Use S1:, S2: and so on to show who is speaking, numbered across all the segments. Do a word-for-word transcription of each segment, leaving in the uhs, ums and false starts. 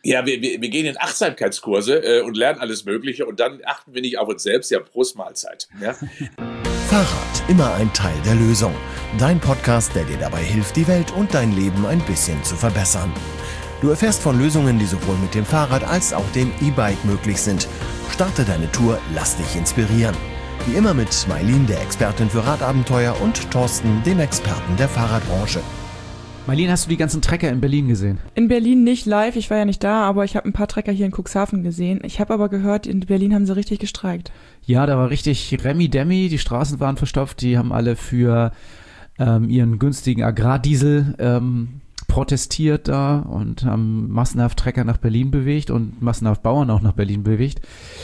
S1: Ja, wir, wir, wir gehen in Achtsamkeitskurse äh, und lernen alles Mögliche und dann achten wir nicht auf uns selbst. Ja, Prost Mahlzeit. Ja?
S2: Fahrrad, immer ein Teil der Lösung. Dein Podcast, der dir dabei hilft, die Welt und dein Leben ein bisschen zu verbessern. Du erfährst von Lösungen, die sowohl mit dem Fahrrad als auch dem E-Bike möglich sind. Starte deine Tour, lass dich inspirieren. Wie immer mit Maylin, der Expertin für Radabenteuer, und Thorsten, dem Experten der Fahrradbranche.
S3: Maylin, hast du die ganzen Trecker in Berlin gesehen?
S4: In Berlin nicht live, ich war ja nicht da, aber ich habe ein paar Trecker hier in Cuxhaven gesehen. Ich habe aber gehört, in Berlin haben sie richtig gestreikt.
S3: Ja, da war richtig Remi-Demi, die Straßen waren verstopft, die haben alle für ähm, ihren günstigen Agrardiesel ähm, protestiert da und haben massenhaft Trecker nach Berlin bewegt und massenhaft Bauern auch nach Berlin bewegt.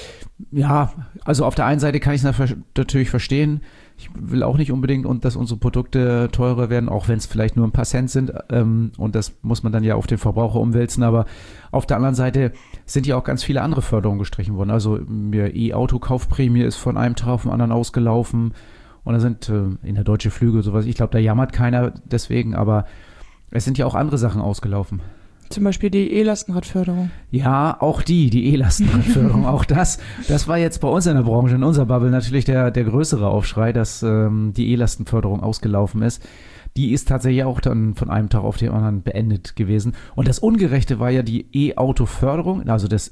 S3: Ja, also auf der einen Seite kann ich es natürlich verstehen. Ich will auch nicht unbedingt, und dass unsere Produkte teurer werden, auch wenn es vielleicht nur ein paar Cent sind. Ähm, und das muss man dann ja auf den Verbraucher umwälzen. Aber auf der anderen Seite sind ja auch ganz viele andere Förderungen gestrichen worden. Also mir E-Auto-Kaufprämie ist von einem Tag auf den anderen ausgelaufen. Und da sind äh, in der Deutsche Flüge sowas. Ich glaube, da jammert keiner deswegen. Aber es sind ja auch andere Sachen ausgelaufen.
S4: Zum Beispiel die E-Lastenradförderung.
S3: Ja, auch die, die E-Lastenradförderung, auch das. Das war jetzt bei uns in der Branche, in unserer Bubble natürlich der, der größere Aufschrei, dass ähm, die E-Lastenförderung ausgelaufen ist. Die ist tatsächlich auch dann von einem Tag auf den anderen beendet gewesen. Und das Ungerechte war ja die E-Auto-Förderung, also das,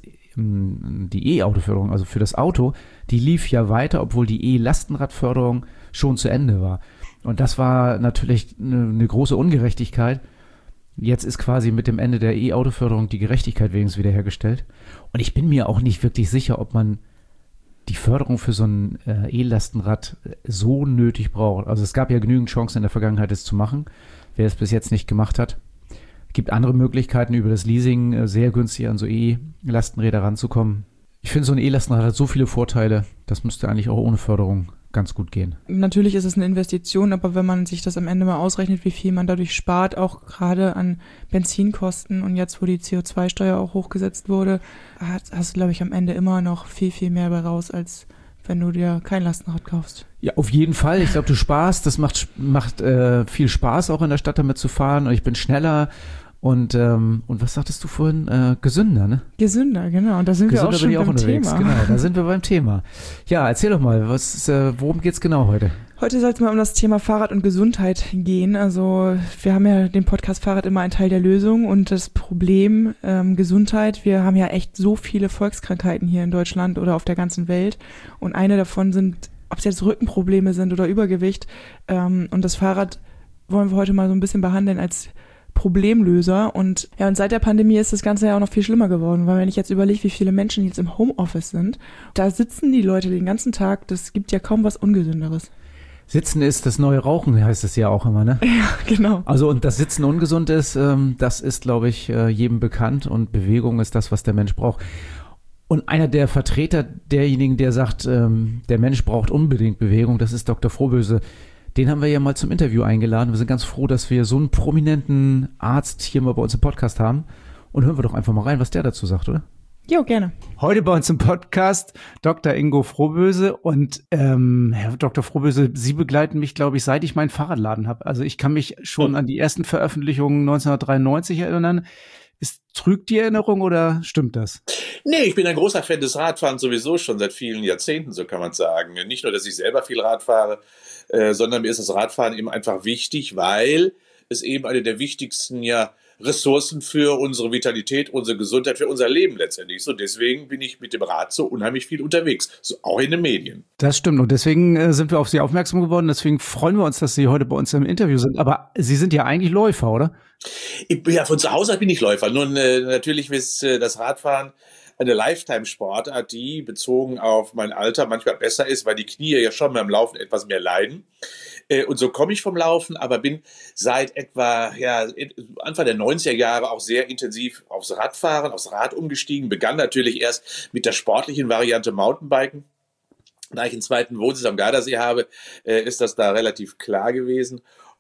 S3: die E-Auto-Förderung, also für das Auto, die lief ja weiter, obwohl die E-Lastenradförderung schon zu Ende war. Und das war natürlich eine, eine große Ungerechtigkeit. Jetzt ist quasi mit dem Ende der E-Auto-Förderung die Gerechtigkeit wenigstens wiederhergestellt. Und ich bin mir auch nicht wirklich sicher, ob man die Förderung für so ein äh, E-Lastenrad so nötig braucht. Also es gab ja genügend Chancen in der Vergangenheit, es zu machen. Wer es bis jetzt nicht gemacht hat. Es gibt andere Möglichkeiten, über das Leasing äh, sehr günstig an so E-Lastenräder ranzukommen. Ich finde, so ein E-Lastenrad hat so viele Vorteile, das müsste eigentlich auch ohne Förderung ganz gut gehen.
S4: Natürlich ist es eine Investition, aber wenn man sich das am Ende mal ausrechnet, wie viel man dadurch spart, auch gerade an Benzinkosten, und jetzt, wo die C O zwei Steuer auch hochgesetzt wurde, hast du, glaube ich, am Ende immer noch viel, viel mehr bei raus, als wenn du dir kein Lastenrad kaufst.
S3: Ja, auf jeden Fall. Ich glaube, du sparst. Das macht, macht äh, viel Spaß, auch in der Stadt damit zu fahren. Und ich bin schneller. Und, ähm, und was sagtest du vorhin? Äh, gesünder, ne?
S4: Gesünder, genau. Und da sind
S3: gesünder
S4: wir auch schon
S3: bin ich auch
S4: beim
S3: unterwegs.
S4: Thema.
S3: Genau, da sind wir beim Thema. Ja, erzähl doch mal, was, äh, worum geht's genau heute?
S4: Heute soll es mal um das Thema Fahrrad und Gesundheit gehen. Also wir haben ja den Podcast Fahrrad immer ein Teil der Lösung, und das Problem ähm, Gesundheit, wir haben ja echt so viele Volkskrankheiten hier in Deutschland oder auf der ganzen Welt, und eine davon sind, ob es jetzt Rückenprobleme sind oder Übergewicht, ähm, und das Fahrrad wollen wir heute mal so ein bisschen behandeln als Problemlöser. Und ja, und seit der Pandemie ist das Ganze ja auch noch viel schlimmer geworden, weil wenn ich jetzt überlege, wie viele Menschen jetzt im Homeoffice sind, da sitzen die Leute den ganzen Tag, das gibt ja kaum was Ungesünderes.
S3: Sitzen ist das neue Rauchen, heißt es ja auch immer, ne?
S4: Ja, genau.
S3: Also, und dass Sitzen ungesund ist, ähm, das ist, glaube ich, äh, jedem bekannt, und Bewegung ist das, was der Mensch braucht. Und einer der Vertreter derjenigen, der sagt, ähm, der Mensch braucht unbedingt Bewegung, das ist Doktor Frohböse. Den haben wir ja mal zum Interview eingeladen. Wir sind ganz froh, dass wir so einen prominenten Arzt hier mal bei uns im Podcast haben. Und hören wir doch einfach mal rein, was der dazu sagt, oder?
S4: Jo, gerne.
S3: Heute bei uns im Podcast Doktor Ingo Frohböse. Und ähm, Herr Doktor Frohböse, Sie begleiten mich, glaube ich, seit ich meinen Fahrradladen habe. Also ich kann mich schon an die ersten Veröffentlichungen neunzehnhundertdreiundneunzig erinnern. Ist, trügt die Erinnerung oder stimmt das?
S1: Nee, ich bin ein großer Fan des Radfahrens sowieso schon seit vielen Jahrzehnten, so kann man sagen. Nicht nur, dass ich selber viel Rad fahre, äh, sondern mir ist das Radfahren eben einfach wichtig, weil es eben eine der wichtigsten ja, Ressourcen für unsere Vitalität, unsere Gesundheit, für unser Leben letztendlich ist. Und deswegen bin ich mit dem Rad so unheimlich viel unterwegs, so auch in den Medien.
S3: Das stimmt, und deswegen äh, sind wir auf Sie aufmerksam geworden. Deswegen freuen wir uns, dass Sie heute bei uns im Interview sind. Aber Sie sind ja eigentlich Läufer, oder?
S1: Ich, ja, von zu Hause aus bin ich Läufer. Nun, äh, natürlich ist äh, das Radfahren eine Lifetime-Sportart, die bezogen auf mein Alter manchmal besser ist, weil die Knie ja schon beim Laufen etwas mehr leiden. Äh, und so komme ich vom Laufen, aber bin seit etwa ja, Anfang der neunziger Jahre auch sehr intensiv aufs Radfahren, aufs Rad umgestiegen. Begann natürlich erst mit der sportlichen Variante Mountainbiken. Da ich einen zweiten Wohnsitz am Gardasee habe, äh, ist das da relativ klar gewesen.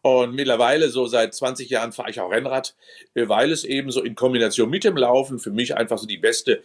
S1: Und mittlerweile, so seit zwanzig Jahren, fahre ich auch Rennrad, weil es eben so in Kombination mit dem Laufen für mich einfach so die beste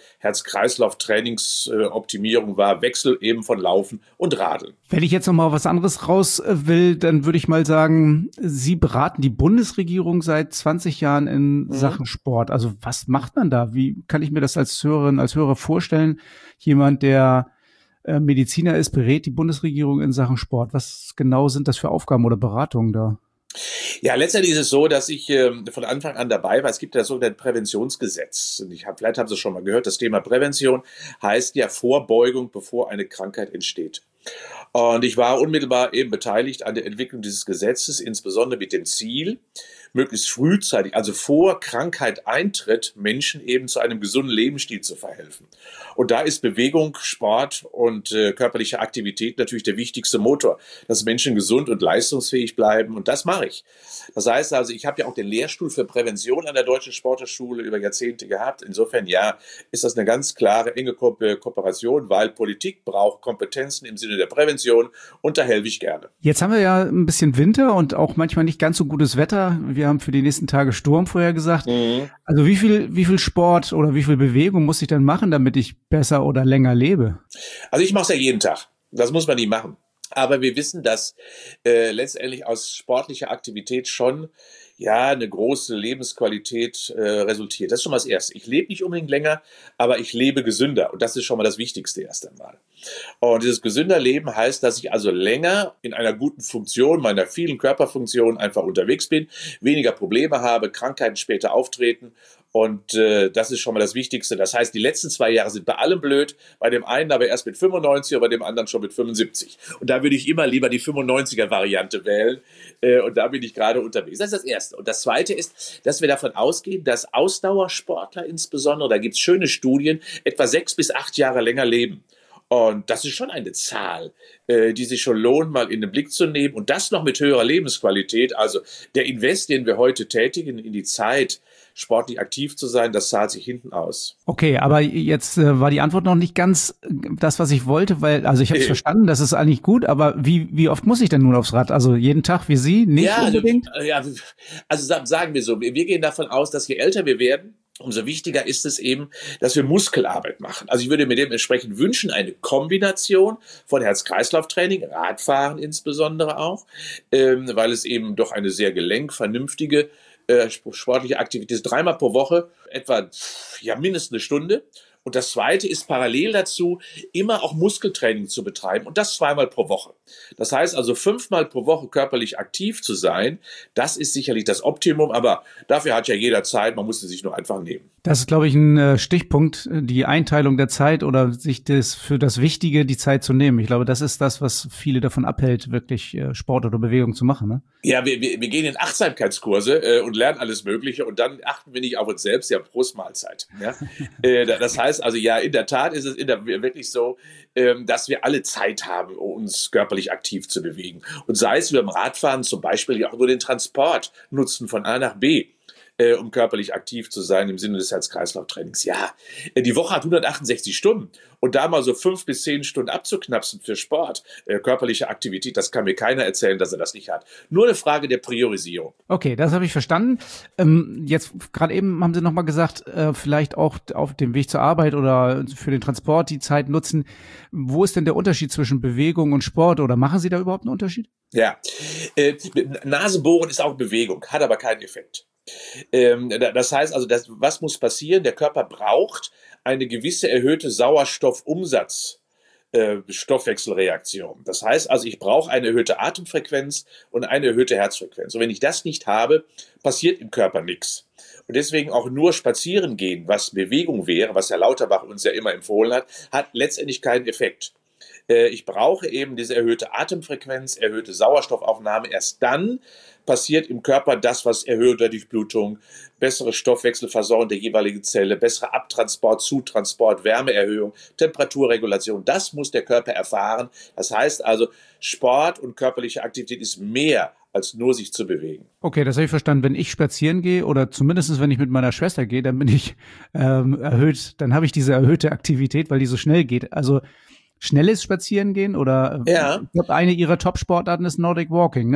S1: Herz-Kreislauf-Trainingsoptimierung war. Wechsel eben von Laufen und Radeln.
S3: Wenn ich jetzt noch mal was anderes raus will, dann würde ich mal sagen, Sie beraten die Bundesregierung seit zwanzig Jahren in mhm. Sachen Sport. Also was macht man da? Wie kann ich mir das als Hörerin, als Hörer vorstellen? Jemand, der äh, Mediziner ist, berät die Bundesregierung in Sachen Sport. Was genau sind das für Aufgaben oder Beratungen da?
S1: Ja, letztendlich ist es so, dass ich äh, von Anfang an dabei war. Es gibt ja das sogenannte Präventionsgesetz. Und ich hab, vielleicht haben Sie es schon mal gehört, das Thema Prävention heißt ja Vorbeugung, bevor eine Krankheit entsteht. Und ich war unmittelbar eben beteiligt an der Entwicklung dieses Gesetzes, insbesondere mit dem Ziel, möglichst frühzeitig, also vor Krankheit Eintritt, Menschen eben zu einem gesunden Lebensstil zu verhelfen. Und da ist Bewegung, Sport und äh, körperliche Aktivität natürlich der wichtigste Motor, dass Menschen gesund und leistungsfähig bleiben. Und das mache ich. Das heißt also, ich habe ja auch den Lehrstuhl für Prävention an der Deutschen Sporthochschule über Jahrzehnte gehabt. Insofern, ja, ist das eine ganz klare, enge Ko- Kooperation, weil Politik braucht Kompetenzen im Sinne der Prävention und da helfe ich gerne.
S3: Jetzt haben wir ja ein bisschen Winter und auch manchmal nicht ganz so gutes Wetter. Wir haben für die nächsten Tage Sturm vorher gesagt. Mhm. Also wie viel, wie viel Sport oder wie viel Bewegung muss ich denn machen, damit ich besser oder länger lebe?
S1: Also ich mache es ja jeden Tag. Das muss man nicht machen. Aber wir wissen, dass äh, letztendlich aus sportlicher Aktivität schon ja eine große Lebensqualität äh, resultiert. Das ist schon mal das Erste. Ich lebe nicht unbedingt länger, aber ich lebe gesünder. Und das ist schon mal das Wichtigste erst einmal. Und dieses gesünder Leben heißt, dass ich also länger in einer guten Funktion, meiner vielen Körperfunktionen einfach unterwegs bin, weniger Probleme habe, Krankheiten später auftreten. Und äh, das ist schon mal das Wichtigste. Das heißt, die letzten zwei Jahre sind bei allem blöd, bei dem einen aber erst mit fünfundneunzig, und bei dem anderen schon mit fünfundsiebzig. Und da würde ich immer lieber die fünfundneunziger-Variante wählen. Äh, und da bin ich gerade unterwegs. Das ist das Erste. Und das Zweite ist, dass wir davon ausgehen, dass Ausdauersportler insbesondere, da gibt es schöne Studien, etwa sechs bis acht Jahre länger leben. Und das ist schon eine Zahl, äh, die sich schon lohnt, mal in den Blick zu nehmen. Und das noch mit höherer Lebensqualität. Also der Invest, den wir heute tätigen in die Zeit, sportlich aktiv zu sein, das zahlt sich hinten aus.
S3: Okay, aber jetzt äh, war die Antwort noch nicht ganz äh, das, was ich wollte, weil, also ich habe es äh. verstanden, das ist eigentlich gut, aber wie wie oft muss ich denn nun aufs Rad? Also jeden Tag wie Sie? Nicht
S1: ja,
S3: unbedingt?
S1: Also, ja, also sagen wir so, wir gehen davon aus, dass je älter wir werden, umso wichtiger ist es eben, dass wir Muskelarbeit machen. Also ich würde mir dementsprechend wünschen, eine Kombination von Herz-Kreislauf-Training, Radfahren insbesondere auch, ähm, weil es eben doch eine sehr gelenkvernünftige äh, sportliche Aktivität ist. Dreimal pro Woche, etwa ja mindestens eine Stunde. Und das Zweite ist parallel dazu, immer auch Muskeltraining zu betreiben und das zweimal pro Woche. Das heißt also fünfmal pro Woche körperlich aktiv zu sein, das ist sicherlich das Optimum, aber dafür hat ja jeder Zeit, man muss sie sich nur einfach nehmen.
S3: Das ist, glaube ich, ein Stichpunkt, die Einteilung der Zeit oder sich das für das Wichtige die Zeit zu nehmen. Ich glaube, das ist das, was viele davon abhält, wirklich Sport oder Bewegung zu machen, ne?
S1: Ja, wir, wir, wir gehen in Achtsamkeitskurse äh, und lernen alles Mögliche und dann achten wir nicht auf uns selbst, ja, Prost Mahlzeit. Ja? äh, das heißt also, ja, in der Tat ist es in der, wirklich so, ähm, dass wir alle Zeit haben, uns körperlich aktiv zu bewegen. Und sei es beim Radfahren zum Beispiel auch nur den Transport nutzen von A nach B. Äh, um körperlich aktiv zu sein im Sinne des Herz-Kreislauf-Trainings. Ja, äh, die Woche hat hundertachtundsechzig Stunden und da mal so fünf bis zehn Stunden abzuknapsen für Sport, äh, körperliche Aktivität, das kann mir keiner erzählen, dass er das nicht hat. Nur eine Frage der Priorisierung.
S3: Okay, das habe ich verstanden. Ähm, jetzt gerade eben haben Sie nochmal gesagt, äh, vielleicht auch auf dem Weg zur Arbeit oder für den Transport die Zeit nutzen. Wo ist denn der Unterschied zwischen Bewegung und Sport oder machen Sie da überhaupt einen Unterschied?
S1: Ja, äh, Nasenbohren ist auch Bewegung, hat aber keinen Effekt. Ähm, das heißt also, das, was muss passieren? Der Körper braucht eine gewisse erhöhte Sauerstoffumsatz. Äh, Stoffwechselreaktion. Das heißt also, ich brauche eine erhöhte Atemfrequenz und eine erhöhte Herzfrequenz. Und wenn ich das nicht habe, passiert im Körper nichts. Und deswegen auch nur spazieren gehen, was Bewegung wäre, was Herr Lauterbach uns ja immer empfohlen hat, hat letztendlich keinen Effekt. Äh, ich brauche eben diese erhöhte Atemfrequenz, erhöhte Sauerstoffaufnahme. Erst dann passiert im Körper das, was erhöhte Durchblutung, bessere Stoffwechselversorgung der jeweiligen Zelle, bessere Abtransport, Zutransport, Wärmeerhöhung, Temperaturregulation. Das muss der Körper erfahren. Das heißt also, Sport und körperliche Aktivität ist mehr als nur sich zu bewegen.
S3: Okay, das habe ich verstanden. Wenn ich spazieren gehe oder zumindest wenn ich mit meiner Schwester gehe, dann bin ich ähm, erhöht, dann habe ich diese erhöhte Aktivität, weil die so schnell geht. Also schnelles Spazierengehen oder
S1: ja.
S3: Ich glaube, eine ihrer Top-Sportarten ist Nordic Walking, ne?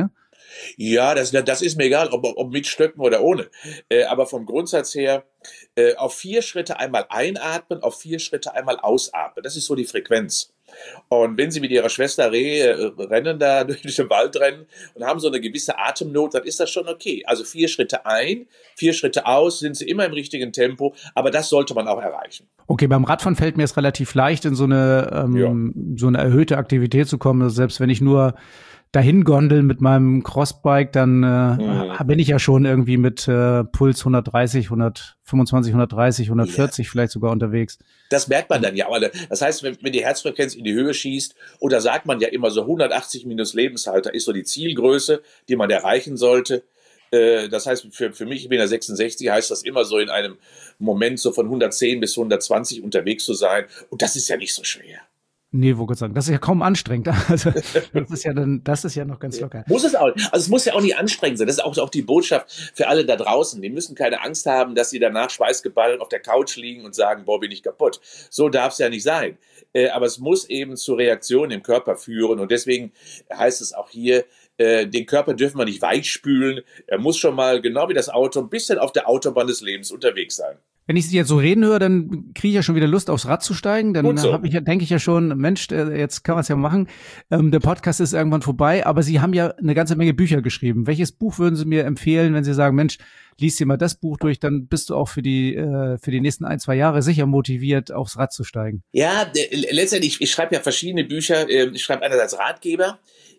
S1: Ja, das, das ist mir egal, ob, ob mit Stöcken oder ohne. Äh, aber vom Grundsatz her, äh, auf vier Schritte einmal einatmen, auf vier Schritte einmal ausatmen. Das ist so die Frequenz. Und wenn Sie mit Ihrer Schwester Reh äh, rennen, da durch den Wald rennen und haben so eine gewisse Atemnot, dann ist das schon okay. Also vier Schritte ein, vier Schritte aus, sind Sie immer im richtigen Tempo, aber das sollte man auch erreichen.
S3: Okay, beim Radfahren fällt mir es relativ leicht, in so eine, ähm, ja. so eine erhöhte Aktivität zu kommen. Also selbst wenn ich nur dahin gondeln mit meinem Crossbike, dann äh, mhm. bin ich ja schon irgendwie mit äh, Puls hundertdreißig, hundertfünfundzwanzig, hundertdreißig, hundertvierzig ja. vielleicht sogar unterwegs.
S1: Das merkt man dann ja. Aber das heißt, wenn, wenn die Herzfrequenz in die Höhe schießt, oder sagt man ja immer so hundertachtzig minus Lebenshalter ist so die Zielgröße, die man erreichen sollte. Äh, das heißt, für, für mich, ich bin ja sechsundsechzig, heißt das immer so in einem Moment so von hundertzehn bis hundertzwanzig unterwegs zu sein. Und das ist ja nicht so schwer.
S3: Nee, wo Gott sagen, das ist ja kaum anstrengend. Also das ist ja dann, das ist ja noch ganz locker.
S1: Muss es auch. Also es muss ja auch nicht anstrengend sein. Das ist auch, auch die Botschaft für alle da draußen. Die müssen keine Angst haben, dass sie danach schweißgeballt auf der Couch liegen und sagen, boah, bin ich kaputt. So darf es ja nicht sein. Äh, aber es muss eben zu Reaktionen im Körper führen. Und deswegen heißt es auch hier, äh, den Körper dürfen wir nicht weichspülen. Er muss schon mal, genau wie das Auto, ein bisschen auf der Autobahn des Lebens unterwegs sein.
S3: Wenn ich Sie jetzt so reden höre, dann kriege ich ja schon wieder Lust, aufs Rad zu steigen. Dann so. habe ich ja, denke ich ja schon, Mensch, jetzt kann man es ja machen. Ähm, der Podcast ist irgendwann vorbei, aber Sie haben ja eine ganze Menge Bücher geschrieben. Welches Buch würden Sie mir empfehlen, wenn Sie sagen, Mensch, lies dir mal das Buch durch, dann bist du auch für die äh, für die nächsten ein, zwei Jahre sicher motiviert, aufs Rad zu steigen?
S1: Ja, letztendlich, ich schreibe ja verschiedene Bücher. Ich schreibe einerseits Ratgeber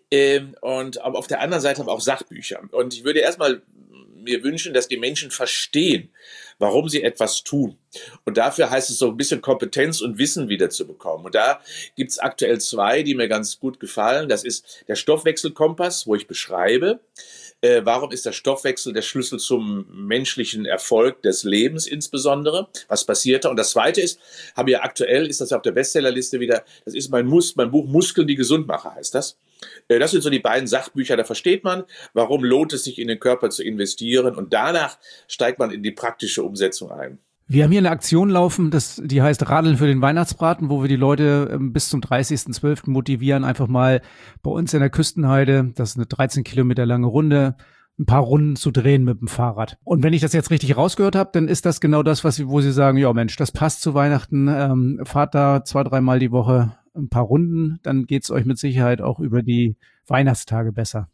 S1: und aber auf der anderen Seite aber auch Sachbücher. Und ich würde erstmal mir wünschen, dass die Menschen verstehen, warum sie etwas tun. Und dafür heißt es so ein bisschen Kompetenz und Wissen wieder zu bekommen. Und da gibt's aktuell zwei, die mir ganz gut gefallen. Das ist der Stoffwechselkompass, wo ich beschreibe, äh, warum ist der Stoffwechsel der Schlüssel zum menschlichen Erfolg des Lebens insbesondere. Was passiert da? Und das Zweite ist, habe ja aktuell, ist das auf der Bestsellerliste wieder, das ist mein, Mus- mein Buch Muskeln, die Gesundmacher, heißt das. Das sind so die beiden Sachbücher, da versteht man, warum lohnt es sich in den Körper zu investieren und danach steigt man in die praktische Umsetzung ein.
S3: Wir haben hier eine Aktion laufen, das, die heißt Radeln für den Weihnachtsbraten, wo wir die Leute ähm, bis zum dreißigsten zwölften motivieren, einfach mal bei uns in der Küstenheide, das ist eine dreizehn Kilometer lange Runde, ein paar Runden zu drehen mit dem Fahrrad. Und wenn ich das jetzt richtig rausgehört habe, dann ist das genau das, was Sie, wo Sie sagen, ja Mensch, das passt zu Weihnachten, ähm, fahrt da zwei, dreimal die Woche ein paar Runden, dann geht's euch mit Sicherheit auch über die Weihnachtstage besser.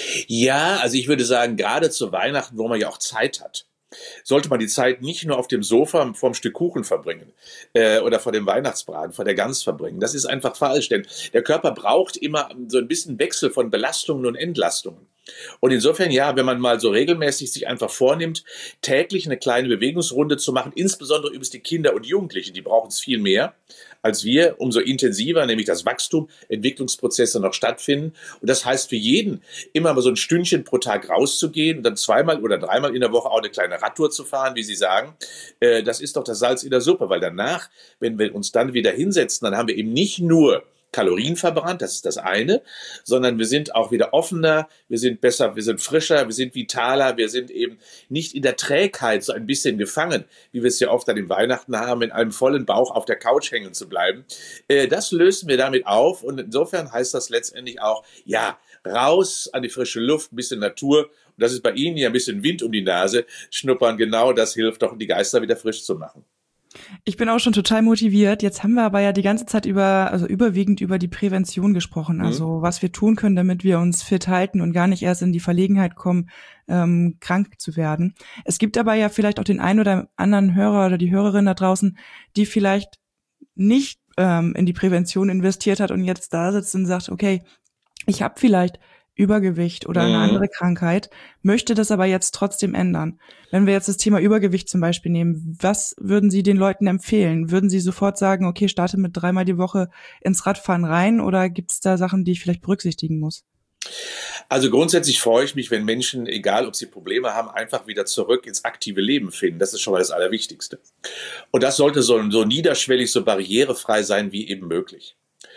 S1: Ja, also ich würde sagen, gerade zu Weihnachten, wo man ja auch Zeit hat, sollte man die Zeit nicht nur auf dem Sofa vorm Stück Kuchen verbringen äh, oder vor dem Weihnachtsbraten, vor der Gans verbringen. Das ist einfach falsch, denn der Körper braucht immer so ein bisschen Wechsel von Belastungen und Entlastungen. Und insofern, ja, wenn man mal so regelmäßig sich einfach vornimmt, täglich eine kleine Bewegungsrunde zu machen, insbesondere übrigens die Kinder und Jugendlichen, die brauchen es viel mehr als wir, umso intensiver, nämlich das Wachstum, Entwicklungsprozesse noch stattfinden. Und das heißt für jeden, immer mal so ein Stündchen pro Tag rauszugehen und dann zweimal oder dreimal in der Woche auch eine kleine Radtour zu fahren, wie Sie sagen. Äh, das ist doch das Salz in der Suppe, weil danach, wenn wir uns dann wieder hinsetzen, dann haben wir eben nicht nur Kalorien verbrannt, das ist das eine, sondern wir sind auch wieder offener, wir sind besser, wir sind frischer, wir sind vitaler, wir sind eben nicht in der Trägheit so ein bisschen gefangen, wie wir es ja oft an den Weihnachten haben, in einem vollen Bauch auf der Couch hängen zu bleiben. Das lösen wir damit auf und insofern heißt das letztendlich auch, ja, raus an die frische Luft, ein bisschen Natur. Und das ist bei Ihnen ja ein bisschen Wind um die Nase schnuppern, genau das hilft doch, die Geister wieder frisch zu machen.
S4: Ich bin auch schon total motiviert. Jetzt haben wir aber ja die ganze Zeit über, also überwiegend über die Prävention gesprochen. Also mhm. was wir tun können, damit wir uns fit halten und gar nicht erst in die Verlegenheit kommen, ähm, krank zu werden. Es gibt aber ja vielleicht auch den einen oder anderen Hörer oder die Hörerin da draußen, die vielleicht nicht ähm, in die Prävention investiert hat und jetzt da sitzt und sagt, okay, ich habe vielleicht Übergewicht oder eine andere Krankheit, möchte das aber jetzt trotzdem ändern. Wenn wir jetzt das Thema Übergewicht zum Beispiel nehmen, was würden Sie den Leuten empfehlen? Würden Sie sofort sagen, okay, starte mit dreimal die Woche ins Radfahren rein oder gibt es da Sachen, die ich vielleicht berücksichtigen muss?
S1: Also grundsätzlich freue ich mich, wenn Menschen, egal ob sie Probleme haben, einfach wieder zurück ins aktive Leben finden. Das ist schon mal das Allerwichtigste. Und das sollte so, so niederschwellig, so barrierefrei sein wie eben möglich.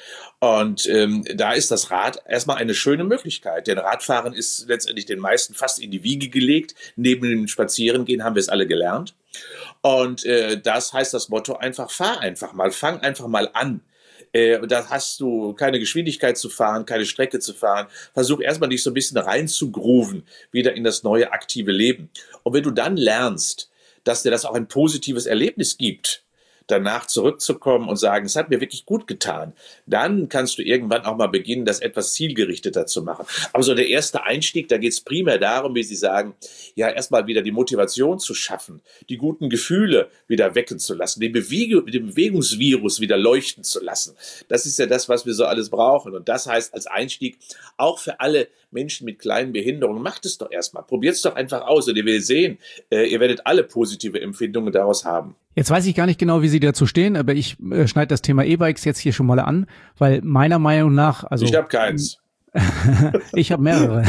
S1: Und ähm, da ist das Rad erstmal eine schöne Möglichkeit, denn Radfahren ist letztendlich den meisten fast in die Wiege gelegt. Neben dem Spazierengehen haben wir es alle gelernt. Und äh, das heißt das Motto einfach, fahr einfach mal, fang einfach mal an. Äh, da hast du keine Geschwindigkeit zu fahren, keine Strecke zu fahren. Versuch erstmal dich so ein bisschen reinzugrooven, wieder in das neue aktive Leben. Und wenn du dann lernst, dass dir das auch ein positives Erlebnis gibt, danach zurückzukommen und sagen, es hat mir wirklich gut getan, dann kannst du irgendwann auch mal beginnen, das etwas zielgerichteter zu machen. Aber so der erste Einstieg, da geht es primär darum, wie Sie sagen, ja, erstmal wieder die Motivation zu schaffen, die guten Gefühle wieder wecken zu lassen, den, Bewege, den Bewegungsvirus wieder leuchten zu lassen. Das ist ja das, was wir so alles brauchen. Und das heißt als Einstieg auch für alle Menschen mit kleinen Behinderungen, macht es doch erstmal, probiert es doch einfach aus und ihr werdet sehen, äh, ihr werdet alle positive Empfindungen daraus haben.
S3: Jetzt weiß ich gar nicht genau, wie Sie dazu stehen, aber ich äh, schneide das Thema E-Bikes jetzt hier schon mal an, weil meiner Meinung nach, also
S1: ich habe keins.
S3: Ich habe mehrere.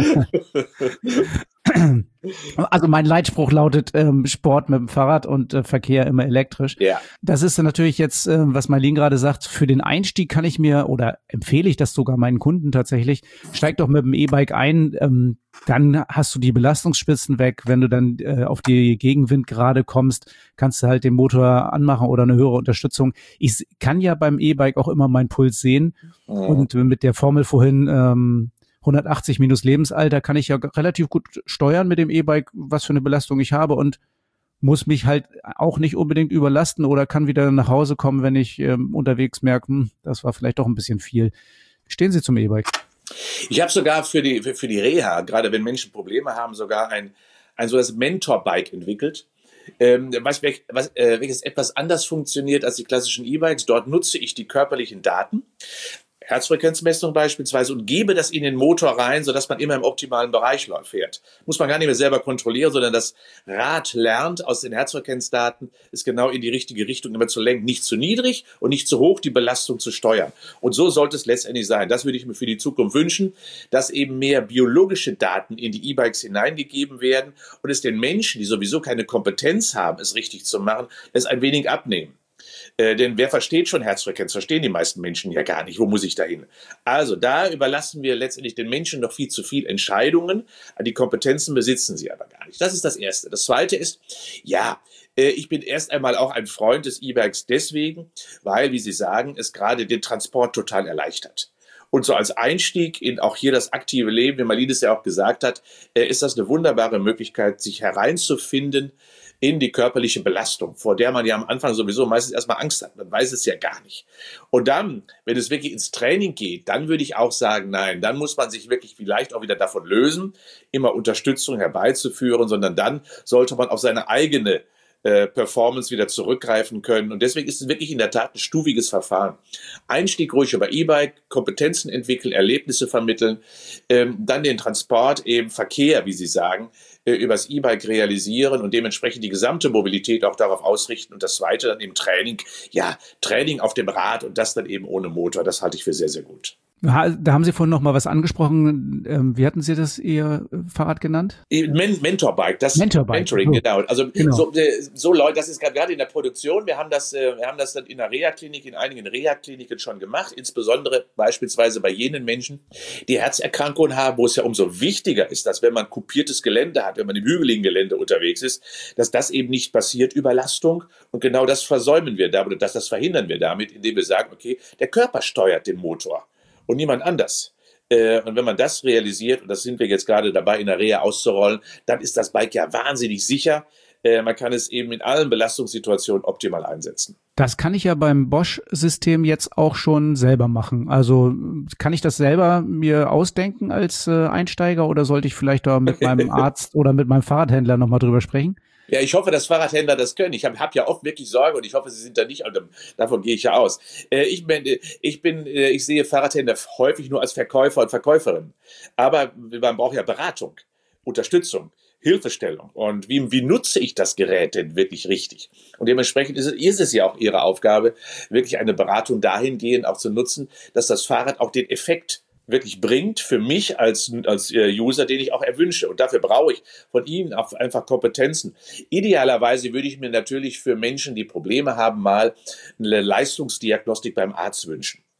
S3: Also mein Leitspruch lautet ähm, Sport mit dem Fahrrad und äh, Verkehr immer elektrisch.
S1: Ja.
S3: Das ist natürlich jetzt, äh, was Marlene gerade sagt, für den Einstieg kann ich mir oder empfehle ich das sogar meinen Kunden tatsächlich, steig doch mit dem E-Bike ein, ähm, dann hast du die Belastungsspitzen weg. Wenn du dann äh, auf die Gegenwindgrade kommst, kannst du halt den Motor anmachen oder eine höhere Unterstützung. Ich kann ja beim E-Bike auch immer meinen Puls sehen mhm. und mit der Formel vorhin ähm, hundertachtzig minus Lebensalter kann ich ja relativ gut steuern mit dem E-Bike, was für eine Belastung ich habe und muss mich halt auch nicht unbedingt überlasten oder kann wieder nach Hause kommen, wenn ich ähm, unterwegs merke, hm, das war vielleicht doch ein bisschen viel. Stehen Sie zum E-Bike?
S1: Ich habe sogar für die, für, für die Reha, gerade wenn Menschen Probleme haben, sogar ein, ein so das Mentor-Bike entwickelt. Ähm, was, was, äh, welches etwas anders funktioniert als die klassischen E-Bikes. Dort nutze ich die körperlichen Daten, Herzfrequenzmessung beispielsweise, und gebe das in den Motor rein, sodass man immer im optimalen Bereich fährt. Muss man gar nicht mehr selber kontrollieren, sondern das Rad lernt aus den Herzfrequenzdaten, ist genau in die richtige Richtung immer zu lenken. Nicht zu niedrig und nicht zu hoch die Belastung zu steuern. Und so sollte es letztendlich sein. Das würde ich mir für die Zukunft wünschen, dass eben mehr biologische Daten in die E-Bikes hineingegeben werden und es den Menschen, die sowieso keine Kompetenz haben, es richtig zu machen, es ein wenig abnehmen. Äh, denn wer versteht schon Herzfrequenz? Verstehen die meisten Menschen ja gar nicht. Wo muss ich da hin? Also da überlassen wir letztendlich den Menschen noch viel zu viel Entscheidungen. Die Kompetenzen besitzen sie aber gar nicht. Das ist das Erste. Das Zweite ist, ja, äh, ich bin erst einmal auch ein Freund des E-Bikes deswegen, weil, wie Sie sagen, es gerade den Transport total erleichtert. Und so als Einstieg in auch hier das aktive Leben, wie Marlene es ja auch gesagt hat, äh, ist das eine wunderbare Möglichkeit, sich hereinzufinden in die körperliche Belastung, vor der man ja am Anfang sowieso meistens erstmal Angst hat. Man weiß es ja gar nicht. Und dann, wenn es wirklich ins Training geht, dann würde ich auch sagen, nein, dann muss man sich wirklich vielleicht auch wieder davon lösen, immer Unterstützung herbeizuführen, sondern dann sollte man auf seine eigene äh, Performance wieder zurückgreifen können. Und deswegen ist es wirklich in der Tat ein stufiges Verfahren. Einstieg ruhig über E-Bike, Kompetenzen entwickeln, Erlebnisse vermitteln, ähm, dann den Transport, eben Verkehr, wie Sie sagen, übers E-Bike realisieren und dementsprechend die gesamte Mobilität auch darauf ausrichten. Und das Zweite dann eben Training. Ja, Training auf dem Rad und das dann eben ohne Motor. Das halte ich für sehr, sehr gut.
S3: Da haben Sie vorhin noch mal was angesprochen. Wie hatten Sie das, Ihr Fahrrad genannt?
S1: Men- Mentorbike, das
S3: Mentorbike.
S1: Mentoring,
S3: oh.
S1: genau. Also
S3: genau.
S1: So, so Leute, das ist gerade in der Produktion. Wir haben das, wir haben das dann in der Reha-Klinik, in einigen Reha-Kliniken schon gemacht, insbesondere beispielsweise bei jenen Menschen, die Herzerkrankungen haben, wo es ja umso wichtiger ist, dass wenn man kupiertes Gelände hat, wenn man im hügeligen Gelände unterwegs ist, dass das eben nicht passiert, Überlastung. Und genau das versäumen wir damit, dass das verhindern wir damit, indem wir sagen, okay, der Körper steuert den Motor und niemand anders. Und wenn man das realisiert, und das sind wir jetzt gerade dabei, in der Reha auszurollen, dann ist das Bike ja wahnsinnig sicher. Man kann es eben in allen Belastungssituationen optimal einsetzen.
S3: Das kann ich ja beim Bosch-System jetzt auch schon selber machen. Also kann ich das selber mir ausdenken als Einsteiger oder sollte ich vielleicht da mit meinem Arzt oder mit meinem Fahrradhändler nochmal drüber sprechen?
S1: Ja, ich hoffe, dass Fahrradhändler das können. Ich habe hab ja oft wirklich Sorge und ich hoffe, sie sind da nicht, davon gehe ich ja aus. Äh, ich bin, ich bin, ich sehe Fahrradhändler häufig nur als Verkäufer und Verkäuferin. Aber man braucht ja Beratung, Unterstützung, Hilfestellung. Und wie, wie nutze ich das Gerät denn wirklich richtig? Und dementsprechend ist es, ist es ja auch Ihre Aufgabe, wirklich eine Beratung dahingehend auch zu nutzen, dass das Fahrrad auch den Effekt wirklich bringt für mich als, als User, den ich auch erwünsche. Und dafür brauche ich von Ihnen auch einfach Kompetenzen. Idealerweise würde ich mir natürlich für Menschen, die Probleme haben, mal eine Leistungsdiagnostik beim Arzt wünschen.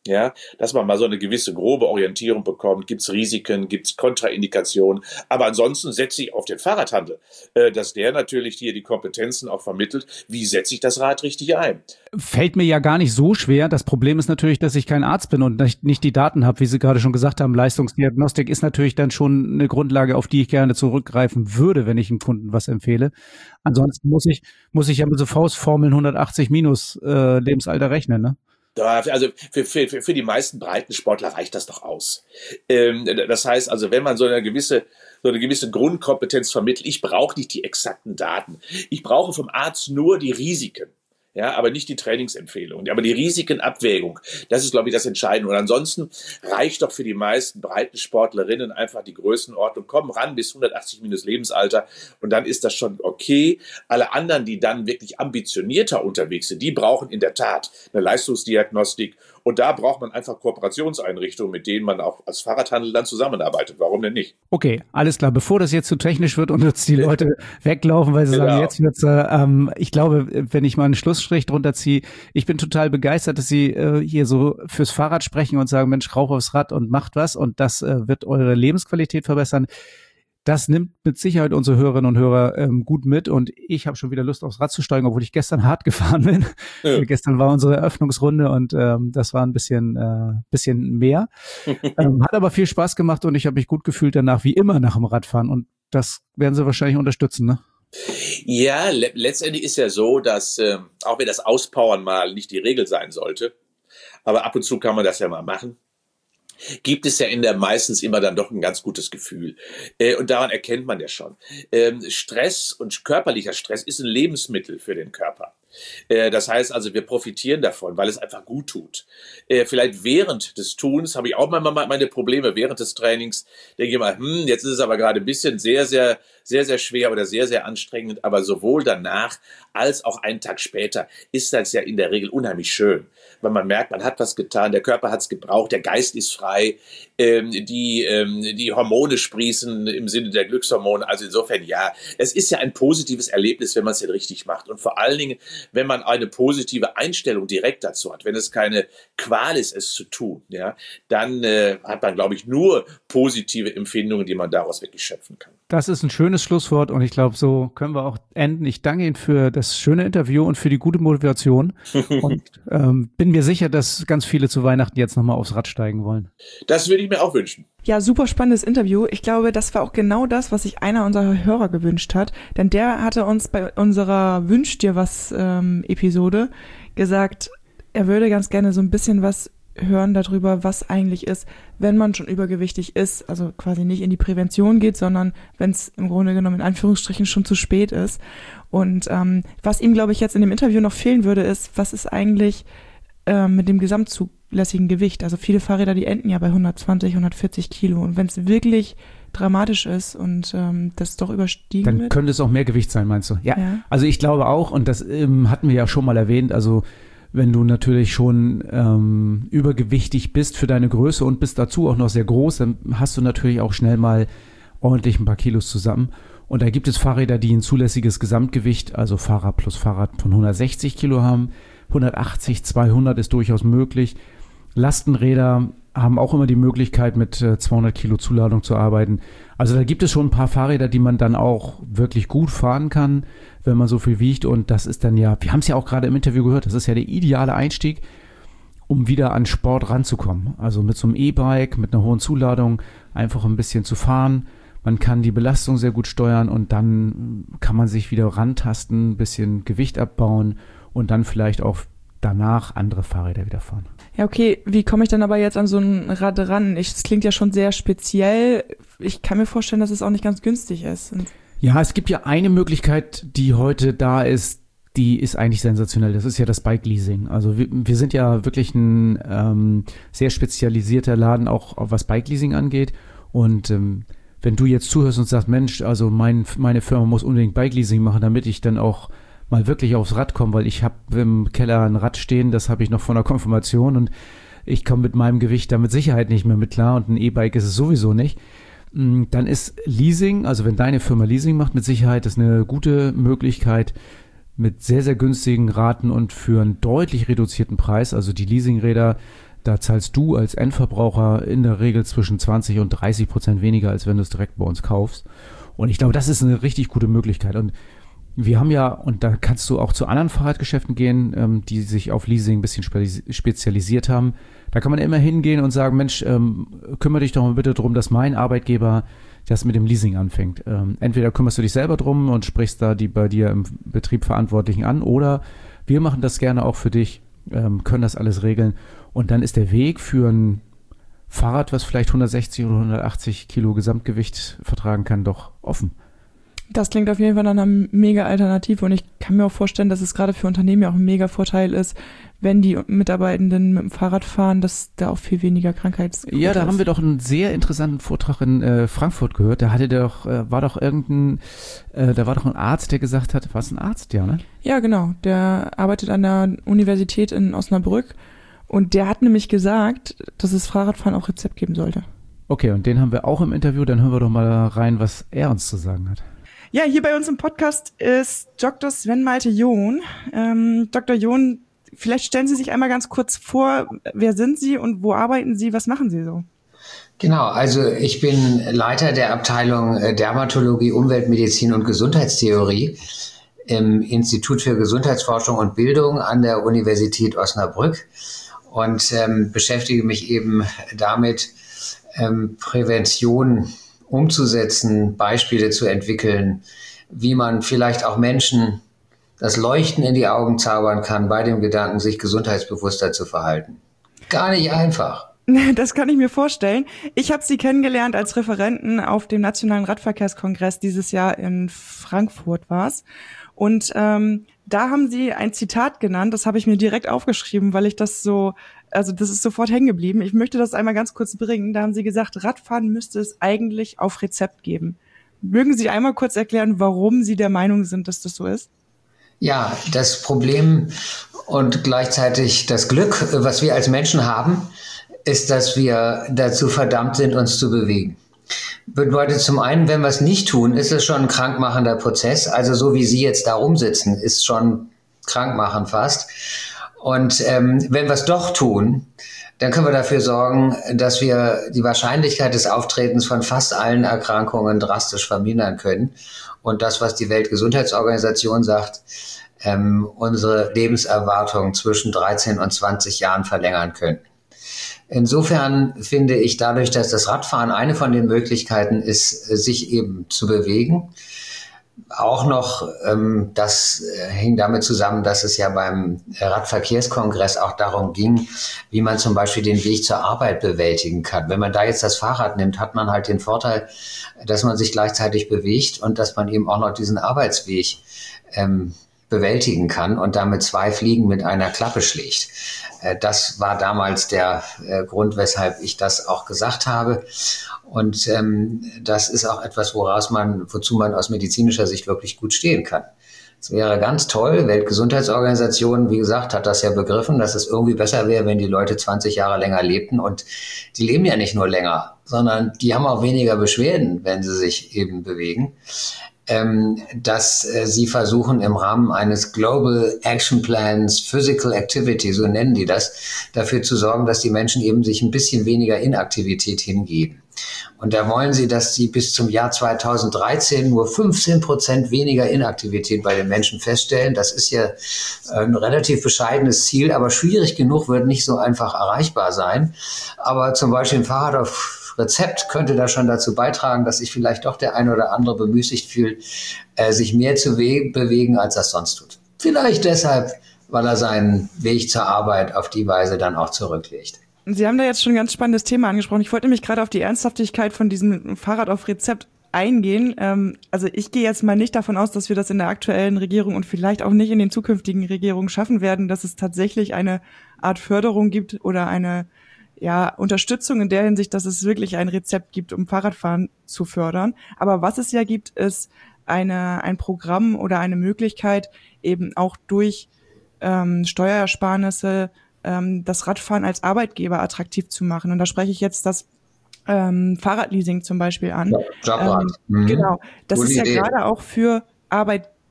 S1: Ja, dass man mal so eine gewisse grobe Orientierung bekommt. Gibt es Risiken, gibt es Kontraindikationen? Aber ansonsten setze ich auf den Fahrradhandel, äh, dass der natürlich hier die Kompetenzen auch vermittelt. Wie setze ich das Rad richtig ein?
S3: Fällt mir ja gar nicht so schwer. Das Problem ist natürlich, dass ich kein Arzt bin und nicht, nicht die Daten habe, wie Sie gerade schon gesagt haben. Leistungsdiagnostik ist natürlich dann schon eine Grundlage, auf die ich gerne zurückgreifen würde, wenn ich einem Kunden was empfehle. Ansonsten muss ich, muss ich ja mit so Faustformeln hundertachtzig minus äh, Lebensalter rechnen, ne?
S1: Also für, für, für die meisten Breitensportler reicht das doch aus. Ähm, das heißt also, wenn man so eine gewisse, so eine gewisse Grundkompetenz vermittelt, ich brauche nicht die exakten Daten. Ich brauche vom Arzt nur die Risiken. Ja, aber nicht die Trainingsempfehlung, aber die Risikenabwägung. Das ist, glaube ich, das Entscheidende. Und ansonsten reicht doch für die meisten Breitensportlerinnen einfach die Größenordnung. Kommen ran bis hundertachtzig minus Lebensalter und dann ist das schon okay. Alle anderen, die dann wirklich ambitionierter unterwegs sind, die brauchen in der Tat eine Leistungsdiagnostik. Und da braucht man einfach Kooperationseinrichtungen, mit denen man auch als Fahrradhandel dann zusammenarbeitet. Warum denn nicht?
S3: Okay, alles klar. Bevor das jetzt zu technisch wird und jetzt die Leute weglaufen, weil sie genau. sagen, jetzt wird's, äh, ähm, ich glaube, wenn ich mal einen Schlussstrich drunter ziehe, ich bin total begeistert, dass Sie äh, hier so fürs Fahrrad sprechen und sagen, Mensch, rauch aufs Rad und macht was und das äh, wird eure Lebensqualität verbessern. Das nimmt mit Sicherheit unsere Hörerinnen und Hörer ähm, gut mit und ich habe schon wieder Lust aufs Rad zu steigen, obwohl ich gestern hart gefahren bin. Ja. Gestern war unsere Eröffnungsrunde und ähm, das war ein bisschen äh, bisschen mehr. ähm, hat aber viel Spaß gemacht und ich habe mich gut gefühlt danach, wie immer nach dem Radfahren und das werden Sie wahrscheinlich unterstützen, ne?
S1: Ja, le- letztendlich ist ja so, dass äh, auch wenn das Auspowern mal nicht die Regel sein sollte, aber ab und zu kann man das ja mal machen, gibt es ja in der meistens immer dann doch ein ganz gutes Gefühl. Äh, und daran erkennt man ja schon. Ähm, Stress und körperlicher Stress ist ein Lebensmittel für den Körper. Äh, das heißt also, wir profitieren davon, weil es einfach gut tut. Äh, vielleicht während des Tuns habe ich auch manchmal meine Probleme. Während des Trainings denke ich mal, hm, jetzt ist es aber gerade ein bisschen sehr, sehr, sehr, sehr schwer oder sehr, sehr anstrengend. Aber sowohl danach als auch einen Tag später ist das ja in der Regel unheimlich schön. Weil man merkt, man hat was getan, der Körper hat es gebraucht, der Geist ist frei, ähm, die, ähm, die Hormone sprießen im Sinne der Glückshormone. Also insofern, ja, es ist ja ein positives Erlebnis, wenn man es denn richtig macht. Und vor allen Dingen, wenn man eine positive Einstellung direkt dazu hat, wenn es keine Qual ist, es zu tun, ja, dann äh, hat man, glaube ich, nur positive Empfindungen, die man daraus wirklich schöpfen kann.
S3: Das ist ein schönes Schlusswort und ich glaube, so können wir auch enden. Ich danke Ihnen für das schöne Interview und für die gute Motivation und ähm, bin mir sicher, dass ganz viele zu Weihnachten jetzt nochmal aufs Rad steigen wollen.
S1: Das würde ich mir auch wünschen.
S4: Ja, super spannendes Interview. Ich glaube, das war auch genau das, was sich einer unserer Hörer gewünscht hat. Denn der hatte uns bei unserer Wünsch dir was ähm, Episode gesagt, er würde ganz gerne so ein bisschen was hören darüber, was eigentlich ist, wenn man schon übergewichtig ist, also quasi nicht in die Prävention geht, sondern wenn es im Grunde genommen in Anführungsstrichen schon zu spät ist. Und ähm, was ihm, glaube ich, jetzt in dem Interview noch fehlen würde, ist, was ist eigentlich äh, mit dem gesamtzulässigen Gewicht? Also viele Fahrräder, die enden ja bei hundertzwanzig, hundertvierzig Kilo. Und wenn es wirklich dramatisch ist und ähm, das doch überstiegen
S3: dann
S4: wird.
S3: Könnte es auch mehr Gewicht sein, meinst du? Ja,
S4: ja.
S3: Also ich glaube auch, und das ähm, hatten wir ja schon mal erwähnt, also wenn du natürlich schon ähm, übergewichtig bist für deine Größe und bist dazu auch noch sehr groß, dann hast du natürlich auch schnell mal ordentlich ein paar Kilos zusammen. Und da gibt es Fahrräder, die ein zulässiges Gesamtgewicht, also Fahrrad plus Fahrrad von hundertsechzig Kilo haben. hundertachtzig, zweihundert ist durchaus möglich. Lastenräder haben auch immer die Möglichkeit, mit äh, zweihundert Kilo Zuladung zu arbeiten. Also da gibt es schon ein paar Fahrräder, die man dann auch wirklich gut fahren kann, wenn man so viel wiegt. Und das ist dann ja, wir haben es ja auch gerade im Interview gehört, das ist ja der ideale Einstieg, um wieder an Sport ranzukommen. Also mit so einem E-Bike, mit einer hohen Zuladung einfach ein bisschen zu fahren. Man kann die Belastung sehr gut steuern und dann kann man sich wieder rantasten, ein bisschen Gewicht abbauen und dann vielleicht auch danach andere Fahrräder wieder fahren.
S4: Ja, okay, wie komme ich dann aber jetzt an so ein Rad ran? Ich, das klingt ja schon sehr speziell. Ich kann mir vorstellen, dass es auch nicht ganz günstig ist. Und
S3: ja, es gibt ja eine Möglichkeit, die heute da ist, die ist eigentlich sensationell. Das ist ja das Bike-Leasing. Also wir, wir sind ja wirklich ein ähm, sehr spezialisierter Laden, auch was Bike-Leasing angeht. Und ähm, wenn du jetzt zuhörst und sagst, Mensch, also mein, meine Firma muss unbedingt Bike-Leasing machen, damit ich dann auch mal wirklich aufs Rad kommen, weil ich habe im Keller ein Rad stehen, das habe ich noch von der Konfirmation und ich komme mit meinem Gewicht da mit Sicherheit nicht mehr mit klar und ein E-Bike ist es sowieso nicht. Dann ist Leasing, also wenn deine Firma Leasing macht, mit Sicherheit ist eine gute Möglichkeit mit sehr, sehr günstigen Raten und für einen deutlich reduzierten Preis. Also die Leasingräder Da zahlst du als Endverbraucher in der Regel zwischen zwanzig und dreißig Prozent weniger, als wenn du es direkt bei uns kaufst. Und ich glaube, das ist eine richtig gute Möglichkeit. Und wir haben ja, und da kannst du auch zu anderen Fahrradgeschäften gehen, ähm, die sich auf Leasing ein bisschen spezialisiert haben. Da kann man immer hingehen und sagen, Mensch, ähm, kümmere dich doch mal bitte darum, dass mein Arbeitgeber das mit dem Leasing anfängt. Ähm, entweder kümmerst du dich selber drum und sprichst da die bei dir im Betrieb Verantwortlichen an, oder wir machen das gerne auch für dich, ähm, können das alles regeln. Und dann ist der Weg für ein Fahrrad, was vielleicht hundertsechzig oder hundertachtzig Kilo Gesamtgewicht vertragen kann, doch offen.
S4: Das klingt auf jeden Fall nach einer mega Alternative und ich kann mir auch vorstellen, dass es gerade für Unternehmen ja auch ein mega Vorteil ist, wenn die Mitarbeitenden mit dem Fahrrad fahren, dass da auch viel weniger Krankheitsquote
S3: Ja, da
S4: ist.
S3: haben wir doch einen sehr interessanten Vortrag in äh, Frankfurt gehört. Da hatte der doch, äh, war doch irgendein, äh, da war doch ein Arzt, der gesagt hat, war es ein Arzt, ja, ne?
S4: Ja, genau. Der arbeitet an der Universität in Osnabrück und der hat nämlich gesagt, dass es Fahrradfahren auch Rezept geben sollte.
S3: Okay, und den haben wir auch im Interview. Dann hören wir doch mal rein, was er uns zu sagen hat.
S4: Ja, hier bei uns im Podcast ist Doktor Sven Malte John. Ähm, Doktor John, vielleicht stellen Sie sich einmal ganz kurz vor, wer sind Sie und wo arbeiten Sie, was machen Sie so?
S5: Genau, also ich bin Leiter der Abteilung Dermatologie, Umweltmedizin und Gesundheitstheorie im Institut für Gesundheitsforschung und Bildung an der Universität Osnabrück und ähm, beschäftige mich eben damit, ähm, Prävention umzusetzen, Beispiele zu entwickeln, wie man vielleicht auch Menschen das Leuchten in die Augen zaubern kann bei dem Gedanken, sich gesundheitsbewusster zu verhalten. Gar nicht einfach.
S4: Das kann ich mir vorstellen. Ich habe Sie kennengelernt als Referenten auf dem Nationalen Radverkehrskongress dieses Jahr in Frankfurt war's. Und ähm, da haben Sie ein Zitat genannt, das habe ich mir direkt aufgeschrieben, weil ich das so, also das ist sofort hängen geblieben. Ich möchte das einmal ganz kurz bringen. Da haben Sie gesagt, Radfahren müsste es eigentlich auf Rezept geben. Mögen Sie einmal kurz erklären, warum Sie der Meinung sind, dass das so ist?
S5: Ja, das Problem und gleichzeitig das Glück, was wir als Menschen haben, ist, dass wir dazu verdammt sind, uns zu bewegen. Bedeutet zum einen, wenn wir es nicht tun, ist es schon ein krankmachender Prozess. Also so wie Sie jetzt da rumsitzen, ist schon krankmachend fast. Und ähm, wenn wir es doch tun, dann können wir dafür sorgen, dass wir die Wahrscheinlichkeit des Auftretens von fast allen Erkrankungen drastisch vermindern können. Und das, was die Weltgesundheitsorganisation sagt, ähm, unsere Lebenserwartung zwischen dreizehn und zwanzig Jahren verlängern können. Insofern finde ich dadurch, dass das Radfahren eine von den Möglichkeiten ist, sich eben zu bewegen, auch noch, ähm, das hing damit zusammen, dass es ja beim Radverkehrskongress auch darum ging, wie man zum Beispiel den Weg zur Arbeit bewältigen kann. Wenn man da jetzt das Fahrrad nimmt, hat man halt den Vorteil, dass man sich gleichzeitig bewegt und dass man eben auch noch diesen Arbeitsweg ähm, bewältigen kann und damit zwei Fliegen mit einer Klappe schlägt. Äh, das war damals der äh, Grund, weshalb ich das auch gesagt habe. Und ähm, das ist auch etwas, woraus man, wozu man aus medizinischer Sicht wirklich gut stehen kann. Es wäre ganz toll, Weltgesundheitsorganisation, wie gesagt, hat das ja begriffen, dass es irgendwie besser wäre, wenn die Leute zwanzig Jahre länger lebten. Und die leben ja nicht nur länger, sondern die haben auch weniger Beschwerden, wenn sie sich eben bewegen. Ähm, dass äh, sie versuchen im Rahmen eines Global Action Plans Physical Activity, so nennen die das, dafür zu sorgen, dass die Menschen eben sich ein bisschen weniger Inaktivität hingeben. Und da wollen sie, dass sie bis zum Jahr zweitausenddreizehn nur fünfzehn Prozent weniger Inaktivität bei den Menschen feststellen. Das ist ja ein relativ bescheidenes Ziel, aber schwierig genug, wird nicht so einfach erreichbar sein. Aber zum Beispiel ein Fahrrad auf Rezept könnte da schon dazu beitragen, dass sich vielleicht doch der eine oder andere bemüßigt fühlt, äh, sich mehr zu we- bewegen, als er sonst tut. Vielleicht deshalb, weil er seinen Weg zur Arbeit auf die Weise dann auch zurücklegt.
S4: Sie haben da jetzt schon ein ganz spannendes Thema angesprochen. Ich wollte nämlich gerade auf die Ernsthaftigkeit von diesem Fahrrad auf Rezept eingehen. Ähm, also ich gehe jetzt mal nicht davon aus, dass wir das in der aktuellen Regierung und vielleicht auch nicht in den zukünftigen Regierungen schaffen werden, dass es tatsächlich eine Art Förderung gibt oder eine ja, Unterstützung in der Hinsicht, dass es wirklich ein Rezept gibt, um Fahrradfahren zu fördern. Aber was es ja gibt, ist eine, ein Programm oder eine Möglichkeit, eben auch durch ähm, Steuerersparnisse ähm, das Radfahren als Arbeitgeber attraktiv zu machen. Und da spreche ich jetzt das ähm, Fahrradleasing zum Beispiel an.
S5: Ja, Jobrad.
S4: Ähm,
S5: mhm.
S4: Genau. Das
S5: Gute
S4: ist ja
S5: Idee.
S4: gerade auch für Arbeit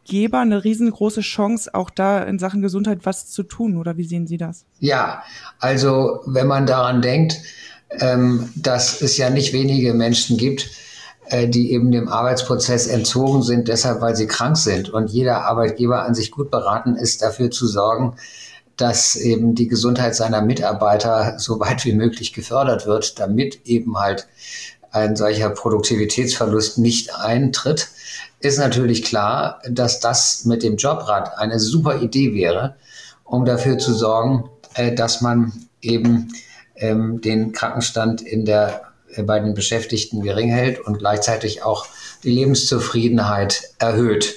S4: Arbeitgeber eine riesengroße Chance, auch da in Sachen Gesundheit was zu tun, oder wie sehen Sie das?
S5: Ja, also wenn man daran denkt, ähm, dass es ja nicht wenige Menschen gibt, äh, die eben dem Arbeitsprozess entzogen sind, deshalb weil sie krank sind, und jeder Arbeitgeber an sich gut beraten ist, dafür zu sorgen, dass eben die Gesundheit seiner Mitarbeiter so weit wie möglich gefördert wird, damit eben halt ein solcher Produktivitätsverlust nicht eintritt, ist natürlich klar, dass das mit dem Jobrat eine super Idee wäre, um dafür zu sorgen, äh, dass man eben ähm, den Krankenstand in der, äh, bei den Beschäftigten gering hält und gleichzeitig auch die Lebenszufriedenheit erhöht.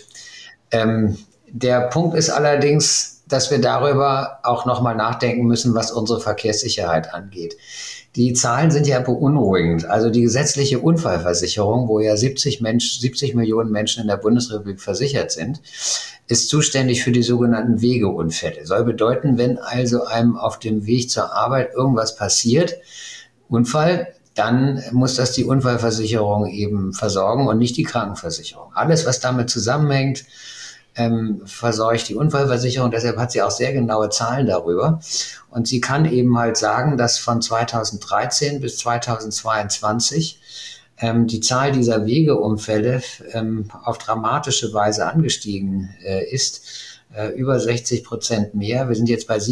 S5: Ähm, der Punkt ist allerdings, dass wir darüber auch nochmal nachdenken müssen, was unsere Verkehrssicherheit angeht. Die Zahlen sind ja beunruhigend. Also die gesetzliche Unfallversicherung, wo ja siebzig, Mensch, siebzig Millionen Menschen in der Bundesrepublik versichert sind, ist zuständig für die sogenannten Wegeunfälle. Soll bedeuten, wenn also einem auf dem Weg zur Arbeit irgendwas passiert, Unfall, dann muss das die Unfallversicherung eben versorgen und nicht die Krankenversicherung. Alles, was damit zusammenhängt, ähm, versorgt die Unfallversicherung. Deshalb hat sie auch sehr genaue Zahlen darüber. Und sie kann eben halt sagen, dass von zweitausenddreizehn bis zweitausendzweiundzwanzig ähm, die Zahl dieser Wegeunfälle ähm, auf dramatische Weise angestiegen äh, ist. Äh, über sechzig Prozent mehr. Wir sind jetzt bei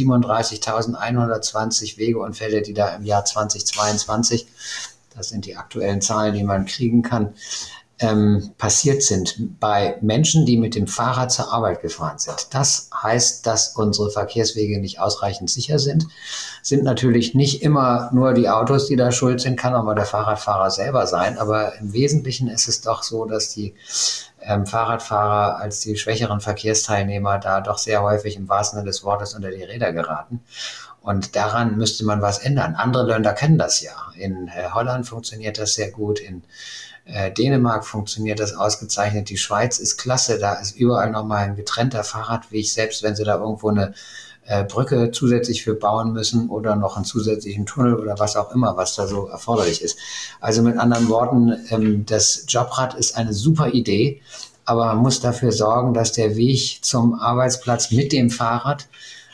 S5: siebenunddreißigtausendeinhundertzwanzig Wegeunfälle, die da im Jahr zweitausendzweiundzwanzig, das sind die aktuellen Zahlen, die man kriegen kann, ähm, passiert sind bei Menschen, die mit dem Fahrrad zur Arbeit gefahren sind. Das heißt, dass unsere Verkehrswege nicht ausreichend sicher sind. Sind natürlich nicht immer nur die Autos, die da schuld sind, kann auch mal der Fahrradfahrer selber sein. Aber im Wesentlichen ist es doch so, dass die ähm, Fahrradfahrer als die schwächeren Verkehrsteilnehmer da doch sehr häufig im wahrsten Sinne des Wortes unter die Räder geraten. Und daran müsste man was ändern. Andere Länder kennen das ja. In äh, Holland funktioniert das sehr gut, in äh, Dänemark funktioniert das ausgezeichnet, die Schweiz ist klasse, da ist überall nochmal ein getrennter Fahrradweg, selbst wenn sie da irgendwo eine äh, Brücke zusätzlich für bauen müssen oder noch einen zusätzlichen Tunnel oder was auch immer, was da so erforderlich ist. Also mit anderen Worten, ähm, das Jobrad ist eine super Idee, aber man muss dafür sorgen, dass der Weg zum Arbeitsplatz mit dem Fahrrad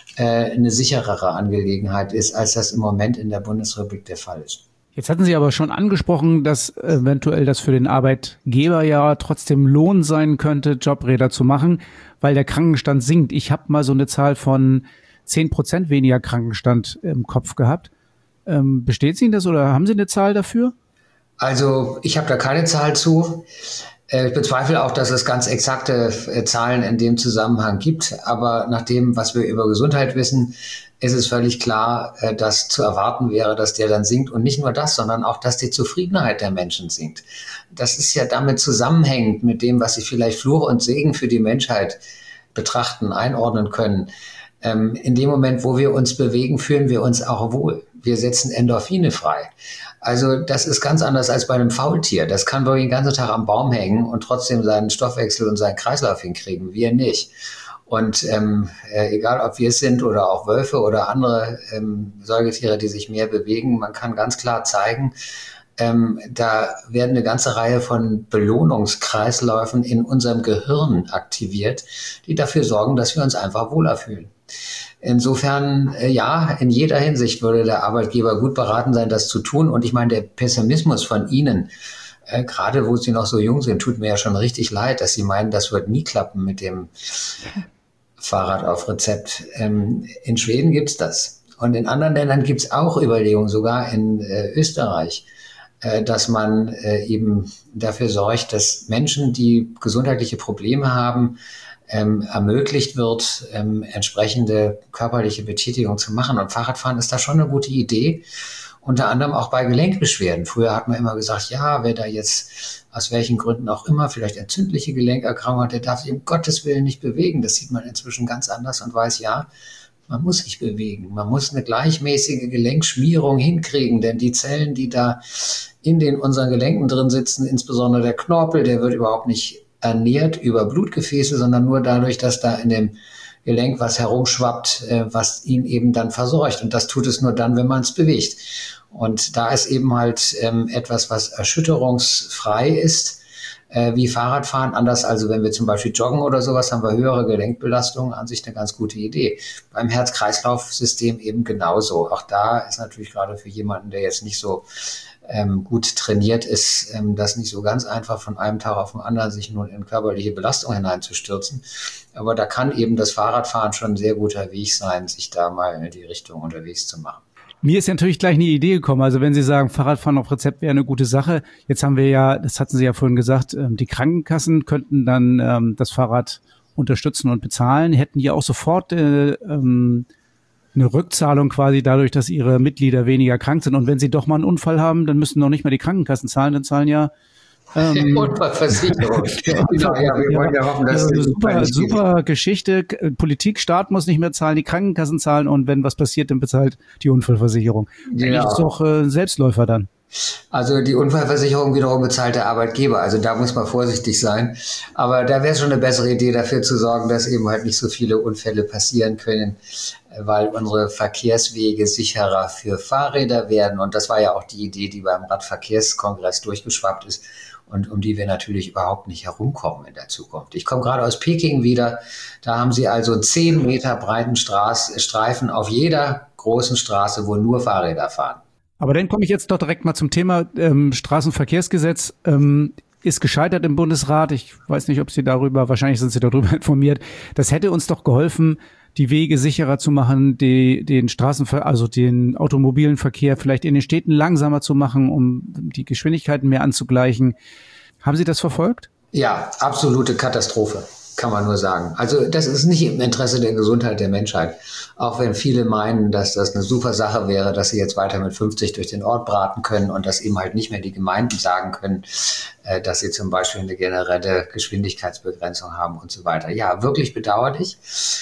S5: eine sicherere Angelegenheit ist, als das im Moment in der Bundesrepublik der Fall ist.
S3: Jetzt hatten Sie aber schon angesprochen, dass eventuell das für den Arbeitgeber ja trotzdem Lohn sein könnte, Jobräder zu machen, weil der Krankenstand sinkt. Ich habe mal so eine Zahl von zehn Prozent weniger Krankenstand im Kopf gehabt. Ähm, besteht Ihnen das oder haben Sie eine Zahl dafür?
S5: Also ich habe da keine Zahl zu. Ich bezweifle auch, dass es ganz exakte Zahlen in dem Zusammenhang gibt. Aber nach dem, was wir über Gesundheit wissen, ist es völlig klar, dass zu erwarten wäre, dass der dann sinkt. Und nicht nur das, sondern auch, dass die Zufriedenheit der Menschen sinkt. Das ist ja damit zusammenhängend mit dem, was sie vielleicht Fluch und Segen für die Menschheit betrachten, einordnen können. In dem Moment, wo wir uns bewegen, fühlen wir uns auch wohl. Wir setzen Endorphine frei. Also das ist ganz anders als bei einem Faultier. Das kann wirklich den ganzen Tag am Baum hängen und trotzdem seinen Stoffwechsel und seinen Kreislauf hinkriegen. Wir nicht. Und ähm, äh, egal, ob wir es sind oder auch Wölfe oder andere ähm, Säugetiere, die sich mehr bewegen, man kann ganz klar zeigen, ähm, da werden eine ganze Reihe von Belohnungskreisläufen in unserem Gehirn aktiviert, die dafür sorgen, dass wir uns einfach wohler fühlen. Insofern, äh, ja, in jeder Hinsicht würde der Arbeitgeber gut beraten sein, das zu tun. Und ich meine, der Pessimismus von Ihnen, äh, gerade wo Sie noch so jung sind, tut mir ja schon richtig leid, dass Sie meinen, das wird nie klappen mit dem Fahrrad auf Rezept. Ähm, in Schweden gibt's das. Und in anderen Ländern gibt's auch Überlegungen, sogar in äh, Österreich, äh, dass man äh, eben dafür sorgt, dass Menschen, die gesundheitliche Probleme haben, Ähm, ermöglicht wird, ähm, entsprechende körperliche Betätigung zu machen. Und Fahrradfahren ist da schon eine gute Idee, unter anderem auch bei Gelenkbeschwerden. Früher hat man immer gesagt, ja, wer da jetzt aus welchen Gründen auch immer vielleicht entzündliche Gelenkerkrankung hat, der darf sich um Gottes Willen nicht bewegen. Das sieht man inzwischen ganz anders und weiß, ja, man muss sich bewegen. Man muss eine gleichmäßige Gelenkschmierung hinkriegen, denn die Zellen, die da in den unseren Gelenken drin sitzen, insbesondere der Knorpel, der wird überhaupt nicht ernährt über Blutgefäße, sondern nur dadurch, dass da in dem Gelenk was herumschwappt, äh, was ihn eben dann versorgt. Und das tut es nur dann, wenn man es bewegt. Und da ist eben halt ähm, etwas, was erschütterungsfrei ist, äh, wie Fahrradfahren. Anders, also wenn wir zum Beispiel joggen oder sowas, haben wir höhere Gelenkbelastungen, an sich eine ganz gute Idee. Beim Herz-Kreislauf-System eben genauso. Auch da ist natürlich gerade für jemanden, der jetzt nicht so ähm, gut trainiert ist, ähm, das nicht so ganz einfach von einem Tag auf den anderen sich nun in körperliche Belastung hineinzustürzen. Aber da kann eben das Fahrradfahren schon ein sehr guter Weg sein, sich da mal in die Richtung unterwegs zu machen.
S3: Mir ist ja natürlich gleich eine Idee gekommen. Also wenn Sie sagen, Fahrradfahren auf Rezept wäre eine gute Sache. Jetzt haben wir ja, das hatten Sie ja vorhin gesagt, die Krankenkassen könnten dann ähm, das Fahrrad unterstützen und bezahlen. Hätten die auch sofort äh, ähm, eine Rückzahlung quasi dadurch, dass ihre Mitglieder weniger krank sind. Und wenn sie doch mal einen Unfall haben, dann müssen noch nicht mehr die Krankenkassen zahlen, dann zahlen ja ähm,
S5: Unfallversicherung. Genau, ja, wir wollen ja hoffen, dass
S3: also super, super Geschichte. Politik, Staat muss nicht mehr zahlen, die Krankenkassen zahlen und wenn was passiert, dann bezahlt die Unfallversicherung.
S5: Ja.
S3: Das ist doch äh, ein Selbstläufer dann.
S5: Also die Unfallversicherung wiederum bezahlt der Arbeitgeber. Also da muss man vorsichtig sein. Aber da wäre schon eine bessere Idee, dafür zu sorgen, dass eben halt nicht so viele Unfälle passieren können, weil unsere Verkehrswege sicherer für Fahrräder werden. Und das war ja auch die Idee, die beim Radverkehrskongress durchgeschwappt ist und um die wir natürlich überhaupt nicht herumkommen in der Zukunft. Ich komme gerade aus Peking wieder. Da haben sie also einen zehn Meter breiten Straß, Streifen auf jeder großen Straße, wo nur Fahrräder fahren.
S3: Aber dann komme ich jetzt doch direkt mal zum Thema ähm, Straßenverkehrsgesetz. Ähm, ist gescheitert im Bundesrat. Ich weiß nicht, ob Sie darüber, wahrscheinlich sind Sie darüber informiert. Das hätte uns doch geholfen, die Wege sicherer zu machen, die, den Straßenver-, also den automobilen Verkehr vielleicht in den Städten langsamer zu machen, um die Geschwindigkeiten mehr anzugleichen. Haben Sie das verfolgt?
S5: Ja, absolute Katastrophe, kann man nur sagen. Also das ist nicht im Interesse der Gesundheit der Menschheit. Auch wenn viele meinen, dass das eine super Sache wäre, dass sie jetzt weiter mit fünfzig durch den Ort braten können und dass eben halt nicht mehr die Gemeinden sagen können, äh, dass sie zum Beispiel eine generelle Geschwindigkeitsbegrenzung haben und so weiter. Ja, wirklich bedauerlich.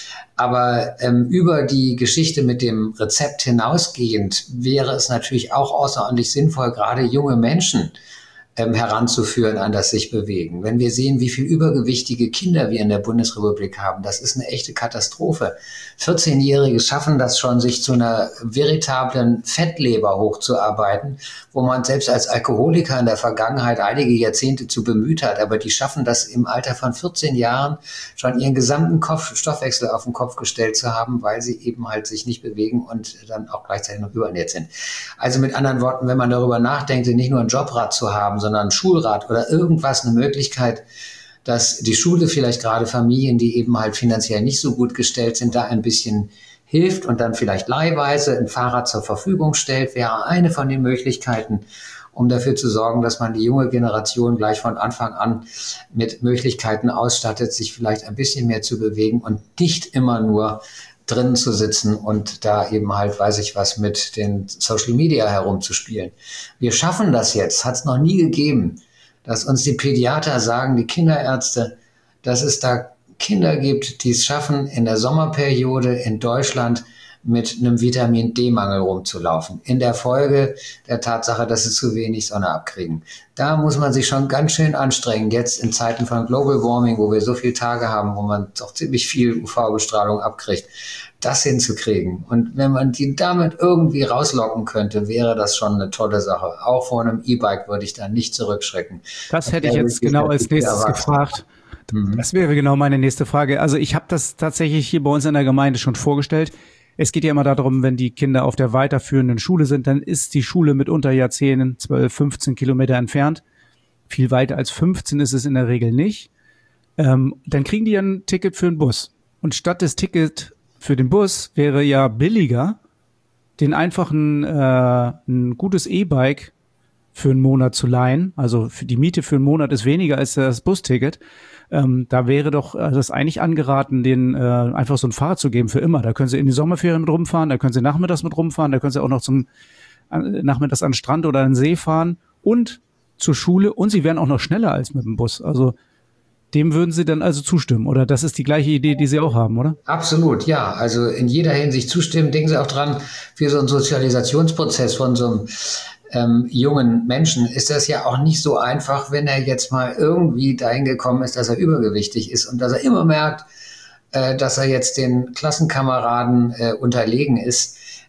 S5: Aber ähm, über die Geschichte mit dem Rezept hinausgehend wäre es natürlich auch außerordentlich sinnvoll, gerade junge Menschen ähm, heranzuführen an das sich bewegen. Wenn wir sehen, wie viel übergewichtige Kinder wir in der Bundesrepublik haben, das ist eine echte Katastrophe. vierzehnjährige schaffen das schon, sich zu einer veritablen Fettleber hochzuarbeiten, wo man selbst als Alkoholiker in der Vergangenheit einige Jahrzehnte zu bemüht hat, aber die schaffen das im Alter von vierzehn Jahren schon ihren gesamten Kopf, Stoffwechsel auf den Kopf gestellt zu haben, weil sie eben halt sich nicht bewegen und dann auch gleichzeitig noch überernährt sind. Also mit anderen Worten, wenn man darüber nachdenkt, nicht nur ein Jobrad zu haben, sondern ein Schulrad oder irgendwas, eine Möglichkeit, dass die Schule vielleicht gerade Familien, die eben halt finanziell nicht so gut gestellt sind, da ein bisschen hilft und dann vielleicht leihweise ein Fahrrad zur Verfügung stellt, wäre eine von den Möglichkeiten, um dafür zu sorgen, dass man die junge Generation gleich von Anfang an mit Möglichkeiten ausstattet, sich vielleicht ein bisschen mehr zu bewegen und nicht immer nur drinnen zu sitzen und da eben halt, weiß ich was, mit den Social Media herumzuspielen. Wir schaffen das jetzt, hat es noch nie gegeben, dass uns die Pädiater sagen, die Kinderärzte, dass es da Kinder gibt, die es schaffen, in der Sommerperiode in Deutschland mit einem Vitamin-D-Mangel rumzulaufen. In der Folge der Tatsache, dass sie zu wenig Sonne abkriegen. Da muss man sich schon ganz schön anstrengen, jetzt in Zeiten von Global Warming, wo wir so viele Tage haben, wo man doch ziemlich viel U V-Bestrahlung abkriegt, das hinzukriegen. Und wenn man die damit irgendwie rauslocken könnte, wäre das schon eine tolle Sache. Auch vor einem E-Bike würde ich da nicht zurückschrecken.
S3: Das hätte ich jetzt genau als nächstes gefragt. Das wäre genau meine nächste Frage. Also ich habe das tatsächlich hier bei uns in der Gemeinde schon vorgestellt. Es geht ja immer darum, wenn die Kinder auf der weiterführenden Schule sind, dann ist die Schule mitunter ja zehn, zwölf, fünfzehn Kilometer entfernt. Viel weiter als fünfzehn ist es in der Regel nicht. Ähm, dann kriegen die ja ein Ticket für einen Bus. Und statt des Ticket für den Bus wäre ja billiger, den einfachen äh, ein gutes E-Bike für einen Monat zu leihen. Also für die Miete für einen Monat ist weniger als das Busticket. Ähm, da wäre doch äh, das eigentlich angeraten, denen äh, einfach so ein Fahrrad zu geben für immer. Da können sie in die Sommerferien mit rumfahren, da können sie nachmittags mit rumfahren, da können sie auch noch zum äh, nachmittags an den Strand oder an den See fahren und zur Schule und sie wären auch noch schneller als mit dem Bus. Also dem würden Sie dann also zustimmen, oder? Das ist die gleiche Idee, die Sie auch haben, oder?
S5: Absolut, ja. Also in jeder Hinsicht zustimmen. Denken Sie auch dran, für so einen Sozialisationsprozess von so einem ähm, jungen Menschen ist das ja auch nicht so einfach, wenn er jetzt mal irgendwie dahin gekommen ist, dass er übergewichtig ist und dass er immer merkt, äh, dass er jetzt den Klassenkameraden äh, unterlegen ist.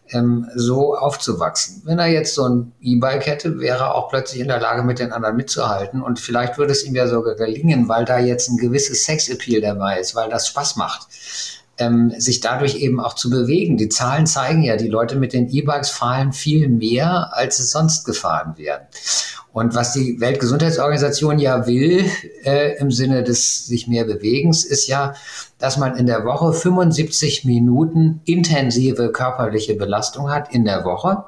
S5: ähm, so aufzuwachsen. Wenn er jetzt so ein E-Bike hätte, wäre er auch plötzlich in der Lage, mit den anderen mitzuhalten. Und vielleicht würde es ihm ja sogar gelingen, weil da jetzt ein gewisses Sexappeal dabei ist, weil das Spaß macht, ähm, sich dadurch eben auch zu bewegen. Die Zahlen zeigen ja, die Leute mit den E-Bikes fahren viel mehr, als es sonst gefahren werden. Und was die Weltgesundheitsorganisation ja will, äh, im Sinne des sich mehr Bewegens, ist ja, dass man in der Woche fünfundsiebzig Minuten intensive körperliche Belastung hat in der Woche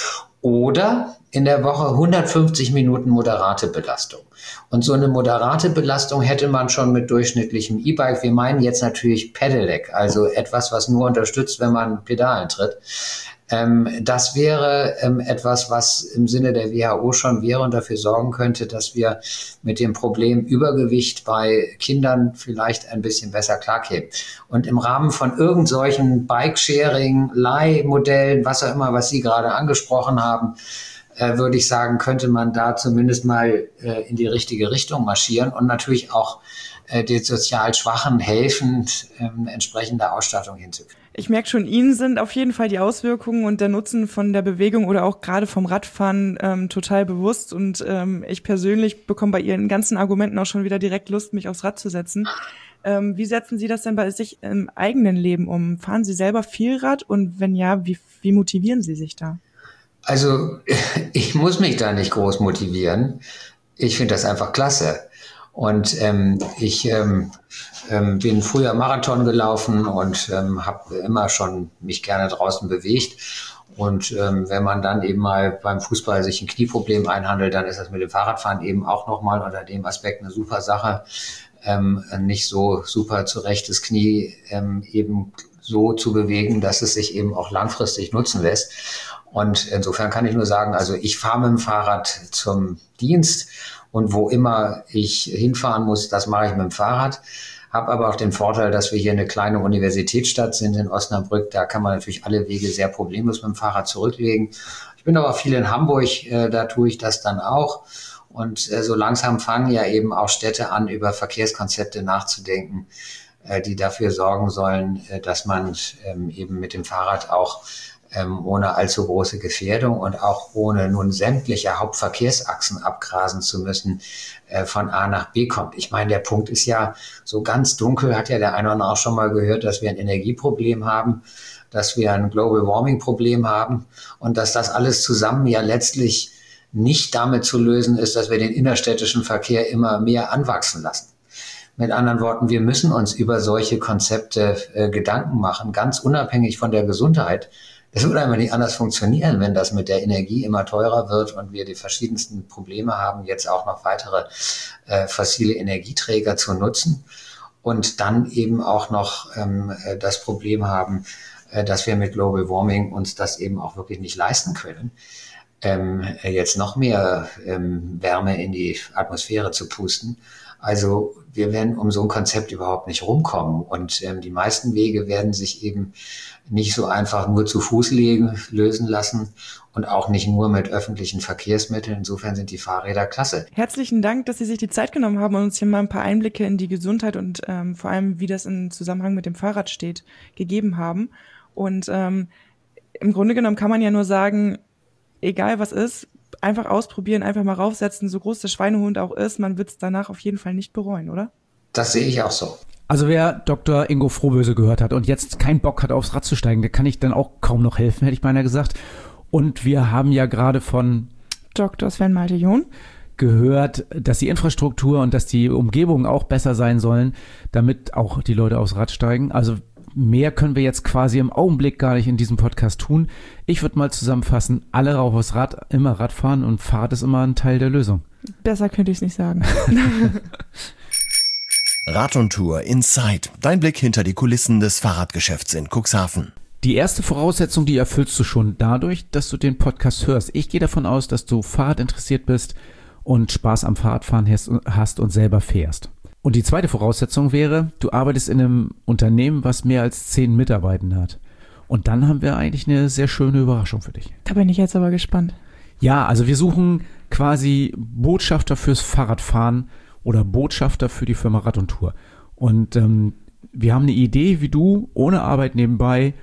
S5: oder in der Woche hundertfünfzig Minuten moderate Belastung. Und so eine moderate Belastung hätte man schon mit durchschnittlichem E-Bike. Wir meinen jetzt natürlich Pedelec, also etwas, was nur unterstützt, wenn man Pedalen tritt. Ähm, das wäre ähm, etwas, was im Sinne der W H O schon wäre und dafür sorgen könnte, dass wir mit dem Problem Übergewicht bei Kindern vielleicht ein bisschen besser klarkämen. Und im Rahmen von irgend solchen Bike-Sharing, Leihmodellen, was auch immer, was Sie gerade angesprochen haben, äh, würde ich sagen, könnte man da zumindest mal äh, in die richtige Richtung marschieren und natürlich auch äh, den sozial Schwachen helfen, ähm, entsprechende Ausstattung hinzukriegen.
S4: Ich merke schon, Ihnen sind auf jeden Fall die Auswirkungen und der Nutzen von der Bewegung oder auch gerade vom Radfahren ähm, total bewusst. Und ähm, ich persönlich bekomme bei Ihren ganzen Argumenten auch schon wieder direkt Lust, mich aufs Rad zu setzen. Ähm, wie setzen Sie das denn bei sich im eigenen Leben um? Fahren Sie selber viel Rad? Und wenn ja, wie, wie motivieren Sie sich da?
S5: Also ich muss mich da nicht groß motivieren. Ich finde das einfach klasse. Und ähm, ich ähm, ähm, bin früher Marathon gelaufen und ähm, habe immer schon mich gerne draußen bewegt. Und ähm, wenn man dann eben mal beim Fußball sich ein Knieproblem einhandelt, dann ist das mit dem Fahrradfahren eben auch nochmal unter dem Aspekt eine super Sache. Ähm, nicht so super zurechtes Knie ähm, eben so zu bewegen, dass es sich eben auch langfristig nutzen lässt. Und insofern kann ich nur sagen, also ich fahre mit dem Fahrrad zum Dienst und wo immer ich hinfahren muss, das mache ich mit dem Fahrrad. Habe aber auch den Vorteil, dass wir hier eine kleine Universitätsstadt sind in Osnabrück. Da kann man natürlich alle Wege sehr problemlos mit dem Fahrrad zurücklegen. Ich bin aber viel in Hamburg, äh, da tue ich das dann auch. Und äh, so langsam fangen ja eben auch Städte an, über Verkehrskonzepte nachzudenken, äh, die dafür sorgen sollen, äh, dass man ähm, eben mit dem Fahrrad auch ähm, ohne allzu große Gefährdung und auch ohne nun sämtliche Hauptverkehrsachsen abgrasen zu müssen, äh, von A nach B kommt. Ich meine, der Punkt ist ja so ganz dunkel, hat ja der eine oder andere auch schon mal gehört, dass wir ein Energieproblem haben, dass wir ein Global Warming Problem haben und dass das alles zusammen ja letztlich nicht damit zu lösen ist, dass wir den innerstädtischen Verkehr immer mehr anwachsen lassen. Mit anderen Worten, wir müssen uns über solche Konzepte äh, Gedanken machen, ganz unabhängig von der Gesundheit. Das würde einfach nicht anders funktionieren, wenn das mit der Energie immer teurer wird und wir die verschiedensten Probleme haben, jetzt auch noch weitere äh, fossile Energieträger zu nutzen und dann eben auch noch ähm, das Problem haben, äh, dass wir mit Global Warming uns das eben auch wirklich nicht leisten können. Ähm, jetzt noch mehr ähm, Wärme in die Atmosphäre zu pusten. Also wir werden um so ein Konzept überhaupt nicht rumkommen. Und ähm, die meisten Wege werden sich eben nicht so einfach nur zu Fuß legen, lösen lassen und auch nicht nur mit öffentlichen Verkehrsmitteln. Insofern sind die Fahrräder klasse.
S4: Herzlichen Dank, dass Sie sich die Zeit genommen haben und uns hier mal ein paar Einblicke in die Gesundheit und ähm, vor allem, wie das im Zusammenhang mit dem Fahrrad steht, gegeben haben. Und ähm, im Grunde genommen kann man ja nur sagen, egal was ist, einfach ausprobieren, einfach mal raufsetzen, so groß der Schweinehund auch ist, man wird es danach auf jeden Fall nicht bereuen, oder?
S5: Das sehe ich auch so.
S3: Also wer Doktor Ingo Frohböse gehört hat und jetzt keinen Bock hat, aufs Rad zu steigen, der kann ich dann auch kaum noch helfen, hätte ich beinahe gesagt. Und wir haben ja gerade von
S4: Doktor Sven Malte-John
S3: gehört, dass die Infrastruktur und dass die Umgebungen auch besser sein sollen, damit auch die Leute aufs Rad steigen. Also mehr können wir jetzt quasi im Augenblick gar nicht in diesem Podcast tun. Ich würde mal zusammenfassen, alle rauf aufs Rad, immer Rad fahren und Fahrrad ist immer ein Teil der Lösung.
S4: Besser könnte ich es nicht sagen.
S2: Rad und Tour Inside. Dein Blick hinter die Kulissen des Fahrradgeschäfts in Cuxhaven.
S3: Die erste Voraussetzung, die erfüllst du schon dadurch, dass du den Podcast hörst. Ich gehe davon aus, dass du Fahrrad interessiert bist und Spaß am Fahrradfahren hast und selber fährst. Und die zweite Voraussetzung wäre, du arbeitest in einem Unternehmen, was mehr als zehn Mitarbeitende hat. Und dann haben wir eigentlich eine sehr schöne Überraschung für dich.
S4: Da bin ich jetzt aber gespannt.
S3: Ja, also wir suchen quasi Botschafter fürs Fahrradfahren oder Botschafter für die Firma Rad und Tour. Und ähm, wir haben eine Idee, wie du ohne Arbeit nebenbei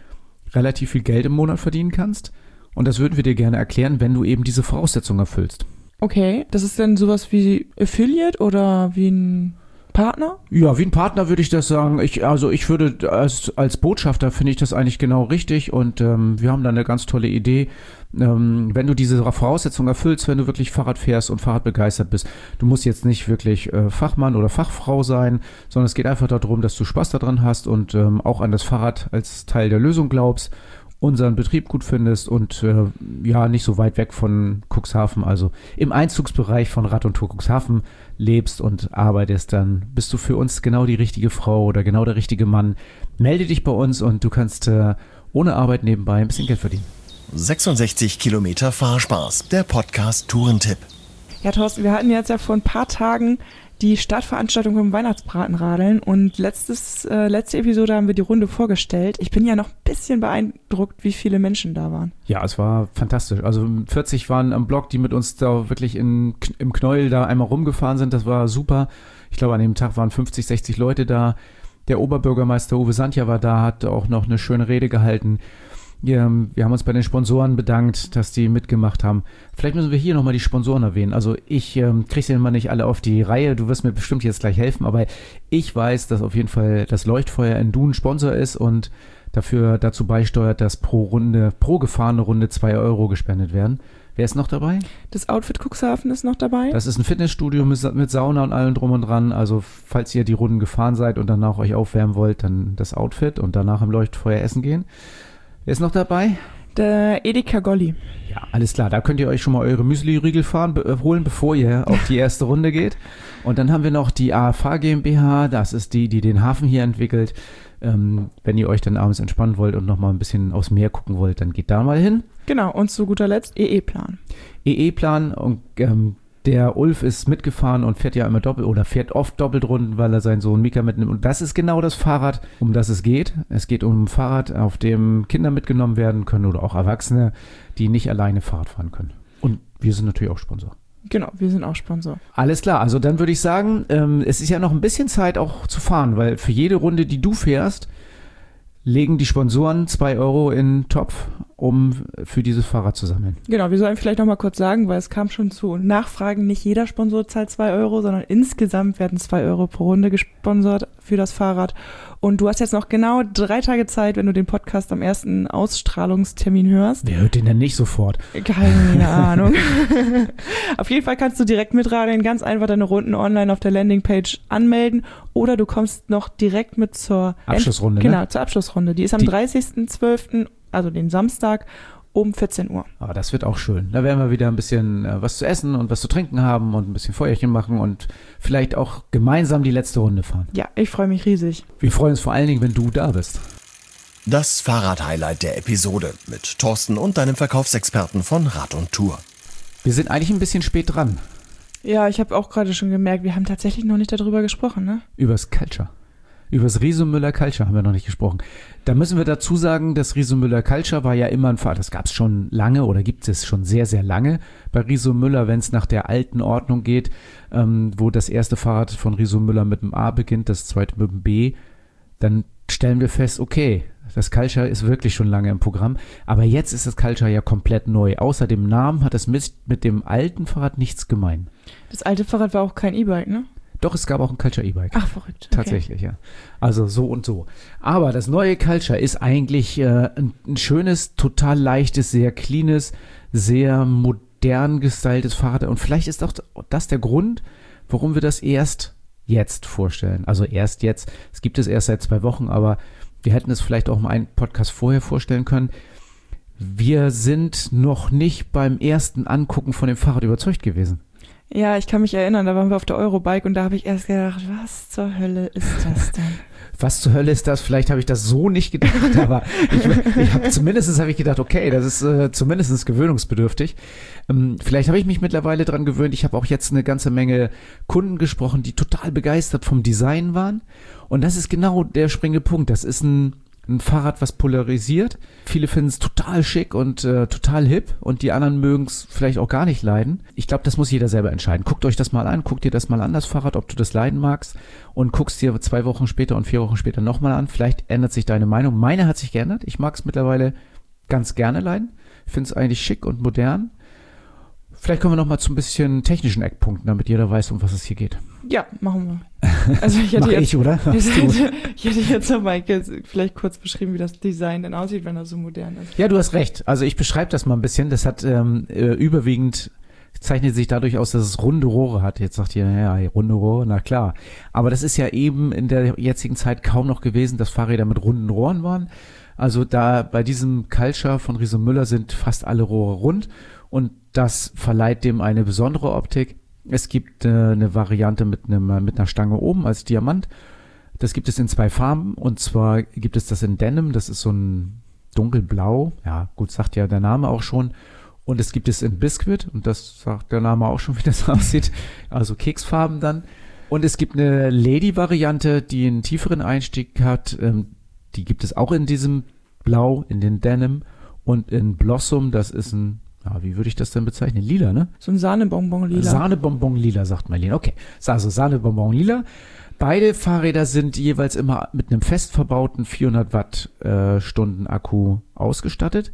S3: relativ viel Geld im Monat verdienen kannst. Und das würden wir dir gerne erklären, wenn du eben diese Voraussetzungen erfüllst.
S4: Okay, das ist dann sowas wie Affiliate oder wie ein Partner?
S3: Ja, wie ein Partner würde ich das sagen. Ich, also ich würde als, als Botschafter finde ich das eigentlich genau richtig und ähm, wir haben da eine ganz tolle Idee. Ähm, wenn du diese Voraussetzungen erfüllst, wenn du wirklich Fahrrad fährst und Fahrrad begeistert bist, du musst jetzt nicht wirklich äh, Fachmann oder Fachfrau sein, sondern es geht einfach darum, dass du Spaß daran hast und ähm, auch an das Fahrrad als Teil der Lösung glaubst, unseren Betrieb gut findest und äh, ja, nicht so weit weg von Cuxhaven, also im Einzugsbereich von Rad und Tour Cuxhaven lebst und arbeitest, dann bist du für uns genau die richtige Frau oder genau der richtige Mann. Melde dich bei uns und du kannst äh, ohne Arbeit nebenbei ein bisschen Geld verdienen.
S2: sechsundsechzig Kilometer Fahrspaß, der Podcast Tourentipp.
S4: Ja, Thorsten, wir hatten jetzt ja vor ein paar Tagen die Startveranstaltung vom Weihnachtsbratenradeln und letztes, äh, letzte Episode haben wir die Runde vorgestellt. Ich bin ja noch ein bisschen beeindruckt, wie viele Menschen da waren.
S3: Ja, es war fantastisch. Also vierzig waren am Block, die mit uns da wirklich in, im Knäuel da einmal rumgefahren sind. Das war super. Ich glaube, an dem Tag waren fünfzig, sechzig Leute da. Der Oberbürgermeister Uwe Sandja war da, hat auch noch eine schöne Rede gehalten. Ja, wir haben uns bei den Sponsoren bedankt, dass die mitgemacht haben. Vielleicht müssen wir hier nochmal die Sponsoren erwähnen. Also ich ähm, kriege sie immer nicht alle auf die Reihe. Du wirst mir bestimmt jetzt gleich helfen, aber ich weiß, dass auf jeden Fall das Leuchtfeuer in Dun Sponsor ist und dafür dazu beisteuert, dass pro Runde, pro gefahrene Runde zwei Euro gespendet werden. Wer ist noch dabei?
S4: Das Outfit Cuxhaven ist noch dabei.
S3: Das ist ein Fitnessstudio mit, mit Sauna und allem drum und dran. Also falls ihr die Runden gefahren seid und danach euch aufwärmen wollt, dann das Outfit und danach im Leuchtfeuer essen gehen. Wer ist noch dabei?
S4: Der Edeka Golli.
S3: Ja, alles klar. Da könnt ihr euch schon mal eure Müsli-Riegel fahren, be- holen, bevor ihr auf die erste Runde geht. Und dann haben wir noch die A F H GmbH. Das ist die, die den Hafen hier entwickelt. Ähm, wenn ihr euch dann abends entspannen wollt und noch mal ein bisschen aufs Meer gucken wollt, dann geht da mal hin.
S4: Genau. Und zu guter Letzt E E-Plan.
S3: E E-Plan und ähm, der Ulf ist mitgefahren und fährt ja immer doppelt oder fährt oft Doppeltrunden, weil er seinen Sohn Mika mitnimmt. Und das ist genau das Fahrrad, um das es geht. Es geht um ein Fahrrad, auf dem Kinder mitgenommen werden können oder auch Erwachsene, die nicht alleine Fahrrad fahren können. Und wir sind natürlich auch Sponsor.
S4: Genau, wir sind auch Sponsor.
S3: Alles klar, also dann würde ich sagen, ähm, es ist ja noch ein bisschen Zeit auch zu fahren, weil für jede Runde, die du fährst, legen die Sponsoren zwei Euro in den Topf, um für dieses Fahrrad zu sammeln.
S4: Genau, wir sollen vielleicht noch mal kurz sagen, weil es kam schon zu Nachfragen, nicht jeder Sponsor zahlt zwei Euro, sondern insgesamt werden zwei Euro pro Runde gesponsert für das Fahrrad. Und du hast jetzt noch genau drei Tage Zeit, wenn du den Podcast am ersten Ausstrahlungstermin hörst.
S3: Wer hört den denn nicht sofort?
S4: Keine Ahnung. Auf jeden Fall kannst du direkt mitradeln, ganz einfach deine Runden online auf der Landingpage anmelden oder du kommst noch direkt mit zur
S3: Abschlussrunde.
S4: End- genau,
S3: ne?
S4: zur Abschlussrunde. Die ist am
S3: Die-
S4: dreißigsten zwölften, also den Samstag, um vierzehn Uhr.
S3: Aber das wird auch schön. Da werden wir wieder ein bisschen äh, was zu essen und was zu trinken haben und ein bisschen Feuerchen machen und vielleicht auch gemeinsam die letzte Runde fahren.
S4: Ja, ich freue mich riesig.
S3: Wir freuen uns vor allen Dingen, wenn du da bist.
S2: Das Fahrrad-Highlight der Episode mit Thorsten und deinem Verkaufsexperten von Rad und Tour.
S3: Wir sind eigentlich ein bisschen spät dran.
S4: Ja, ich habe auch gerade schon gemerkt, wir haben tatsächlich noch nicht darüber gesprochen, ne?
S3: Übers Culture. Übers Riso-Müller Culture haben wir noch nicht gesprochen. Da müssen wir dazu sagen, das Riso-Müller Culture war ja immer ein Fahrrad. Das gab es schon lange oder gibt es schon sehr, sehr lange bei Riso-Müller, wenn es nach der alten Ordnung geht, ähm, wo das erste Fahrrad von Riso-Müller mit dem A beginnt, das zweite mit dem B. Dann stellen wir fest, okay, das Culture ist wirklich schon lange im Programm. Aber jetzt ist das Culture ja komplett neu. Außer dem Namen hat es mit, mit dem alten Fahrrad nichts gemein.
S4: Das alte Fahrrad war auch kein E-Bike, ne?
S3: Doch, es gab auch ein Culture E-Bike.
S4: Ach, verrückt. Okay.
S3: Tatsächlich, ja. Also so und so. Aber das neue Culture ist eigentlich äh, ein, ein schönes, total leichtes, sehr cleanes, sehr modern gestyltes Fahrrad. Und vielleicht ist auch das der Grund, warum wir das erst jetzt vorstellen. Also erst jetzt. Es gibt es erst seit zwei Wochen, aber wir hätten es vielleicht auch mal einen Podcast vorher vorstellen können. Wir sind noch nicht beim ersten Angucken von dem Fahrrad überzeugt gewesen.
S4: Ja, ich kann mich erinnern, da waren wir auf der Eurobike und da habe ich erst gedacht, was zur Hölle ist das denn?
S3: Was zur Hölle ist das? Vielleicht habe ich das so nicht gedacht, aber ich, ich habe zumindest habe ich gedacht, okay, das ist äh, zumindest gewöhnungsbedürftig. Ähm, vielleicht habe ich mich mittlerweile dran gewöhnt. Ich habe auch jetzt eine ganze Menge Kunden gesprochen, die total begeistert vom Design waren. Und das ist genau der springende Punkt. Das ist ein ein Fahrrad, was polarisiert. Viele finden es total schick und äh, total hip und die anderen mögen es vielleicht auch gar nicht leiden. Ich glaube, das muss jeder selber entscheiden. Guckt euch das mal an, guckt dir das mal an, das Fahrrad, ob du das leiden magst und guckst dir zwei Wochen später und vier Wochen später nochmal an. Vielleicht ändert sich deine Meinung. Meine hat sich geändert. Ich mag es mittlerweile ganz gerne leiden. Ich finde es eigentlich schick und modern. Vielleicht kommen wir noch mal zu ein bisschen technischen Eckpunkten, damit jeder weiß, um was es hier geht.
S4: Ja, machen wir. Also ich hätte
S3: Mach
S4: jetzt,
S3: ich, oder?
S4: Ich hätte, ich hätte jetzt noch mal vielleicht kurz beschrieben, wie das Design denn aussieht, wenn das so modern ist.
S3: Ja, du hast recht. Also ich beschreibe das mal ein bisschen. Das hat ähm, äh, überwiegend, zeichnet sich dadurch aus, dass es runde Rohre hat. Jetzt sagt ihr, ja, runde Rohre, na klar. Aber das ist ja eben in der jetzigen Zeit kaum noch gewesen, dass Fahrräder mit runden Rohren waren. Also da bei diesem Culture von Riese Müller sind fast alle Rohre rund und das verleiht dem eine besondere Optik. Es gibt äh, eine Variante mit einem mit einer Stange oben als Diamant. Das gibt es in zwei Farben und zwar gibt es das in Denim, das ist so ein dunkelblau, ja gut, sagt ja der Name auch schon. Und es gibt es in Biscuit und das sagt der Name auch schon, wie das aussieht, also Keksfarben dann. Und es gibt eine Lady-Variante, die einen tieferen Einstieg hat, ähm, die gibt es auch in diesem Blau, in den Denim und in Blossom, das ist ein, ja, wie würde ich das denn bezeichnen? Lila, ne?
S4: So ein Sahnebonbon-Lila.
S3: Sahnebonbon-Lila, sagt Marlene. Okay, also Sahnebonbon-Lila. Beide Fahrräder sind jeweils immer mit einem fest verbauten vierhundert Wattstunden Akku ausgestattet.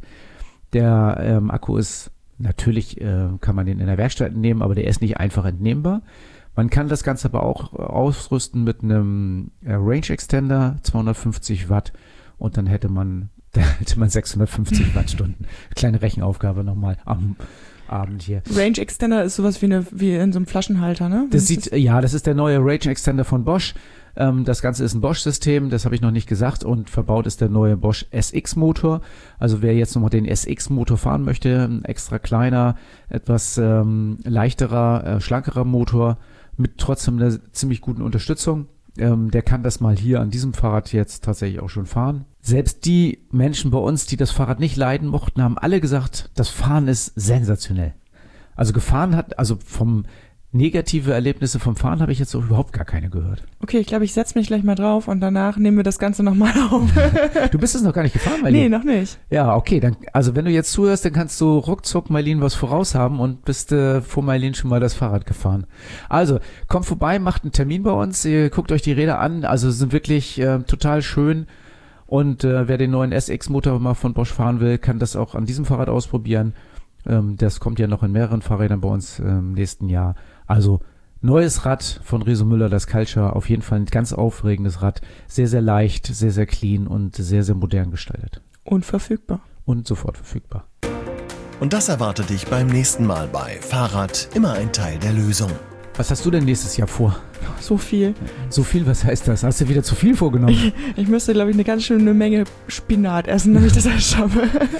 S3: Der ähm, Akku ist, natürlich äh, kann man den in der Werkstatt nehmen, aber der ist nicht einfach entnehmbar. Man kann das Ganze aber auch ausrüsten mit einem äh, Range Extender, zweihundertfünfzig Watt und dann hätte man, da hätte man sechshundertfünfzig Wattstunden. Kleine Rechenaufgabe nochmal am Abend hier.
S4: Range Extender ist sowas wie, eine, wie in so einem Flaschenhalter, ne?
S3: Das sieht, ja, das ist der neue Range Extender von Bosch. Ähm, das Ganze ist ein Bosch-System, das habe ich noch nicht gesagt und verbaut ist der neue Bosch S X-Motor. Also wer jetzt nochmal den S X-Motor fahren möchte, ein extra kleiner, etwas ähm, leichterer, äh, schlankerer Motor mit trotzdem einer ziemlich guten Unterstützung. Ähm, der kann das mal hier an diesem Fahrrad jetzt tatsächlich auch schon fahren. Selbst die Menschen bei uns, die das Fahrrad nicht leiden mochten, haben alle gesagt, das Fahren ist sensationell. Also gefahren hat, also vom negative Erlebnisse vom Fahren habe ich jetzt auch überhaupt gar keine gehört.
S4: Okay, ich glaube, ich setze mich gleich mal drauf und danach nehmen wir das Ganze nochmal auf.
S3: Du bist es noch gar nicht gefahren, Marlene?
S4: Nee, noch nicht.
S3: Ja, okay, dann, also wenn du jetzt zuhörst, dann kannst du ruckzuck Marlene was voraus haben und bist äh, vor Marlene schon mal das Fahrrad gefahren. Also, kommt vorbei, macht einen Termin bei uns, ihr guckt euch die Räder an, also sind wirklich äh, total schön und äh, wer den neuen S X-Motor mal von Bosch fahren will, kann das auch an diesem Fahrrad ausprobieren. Ähm, das kommt ja noch in mehreren Fahrrädern bei uns im ähm, nächsten Jahr. Also neues Rad von Riese Müller, das Culture, auf jeden Fall ein ganz aufregendes Rad, sehr, sehr leicht, sehr, sehr clean und sehr, sehr modern gestaltet.
S4: Und verfügbar.
S3: Und sofort verfügbar.
S2: Und das erwartet dich beim nächsten Mal bei Fahrrad, immer ein Teil der Lösung.
S3: Was hast du denn nächstes Jahr vor?
S4: So viel.
S3: So viel, was heißt das? Hast du wieder zu viel vorgenommen?
S4: Ich, ich müsste, glaube ich, eine ganz schöne Menge Spinat essen, damit ich das alles schaffe.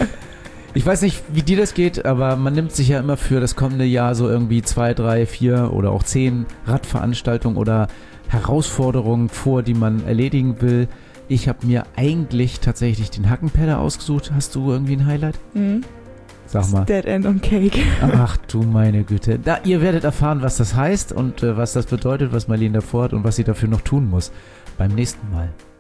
S3: Ich weiß nicht, wie dir das geht, aber man nimmt sich ja immer für das kommende Jahr so irgendwie zwei, drei, vier oder auch zehn Radveranstaltungen oder Herausforderungen vor, die man erledigen will. Ich habe mir eigentlich tatsächlich den Hackenpeller ausgesucht. Hast du irgendwie ein Highlight?
S4: Mhm.
S3: Sag mal.
S4: Dead End on Cake.
S3: Ach du meine Güte. Da, ihr werdet erfahren, was das heißt und äh, was das bedeutet, was Marlene davor hat und was sie dafür noch tun muss. Beim nächsten Mal.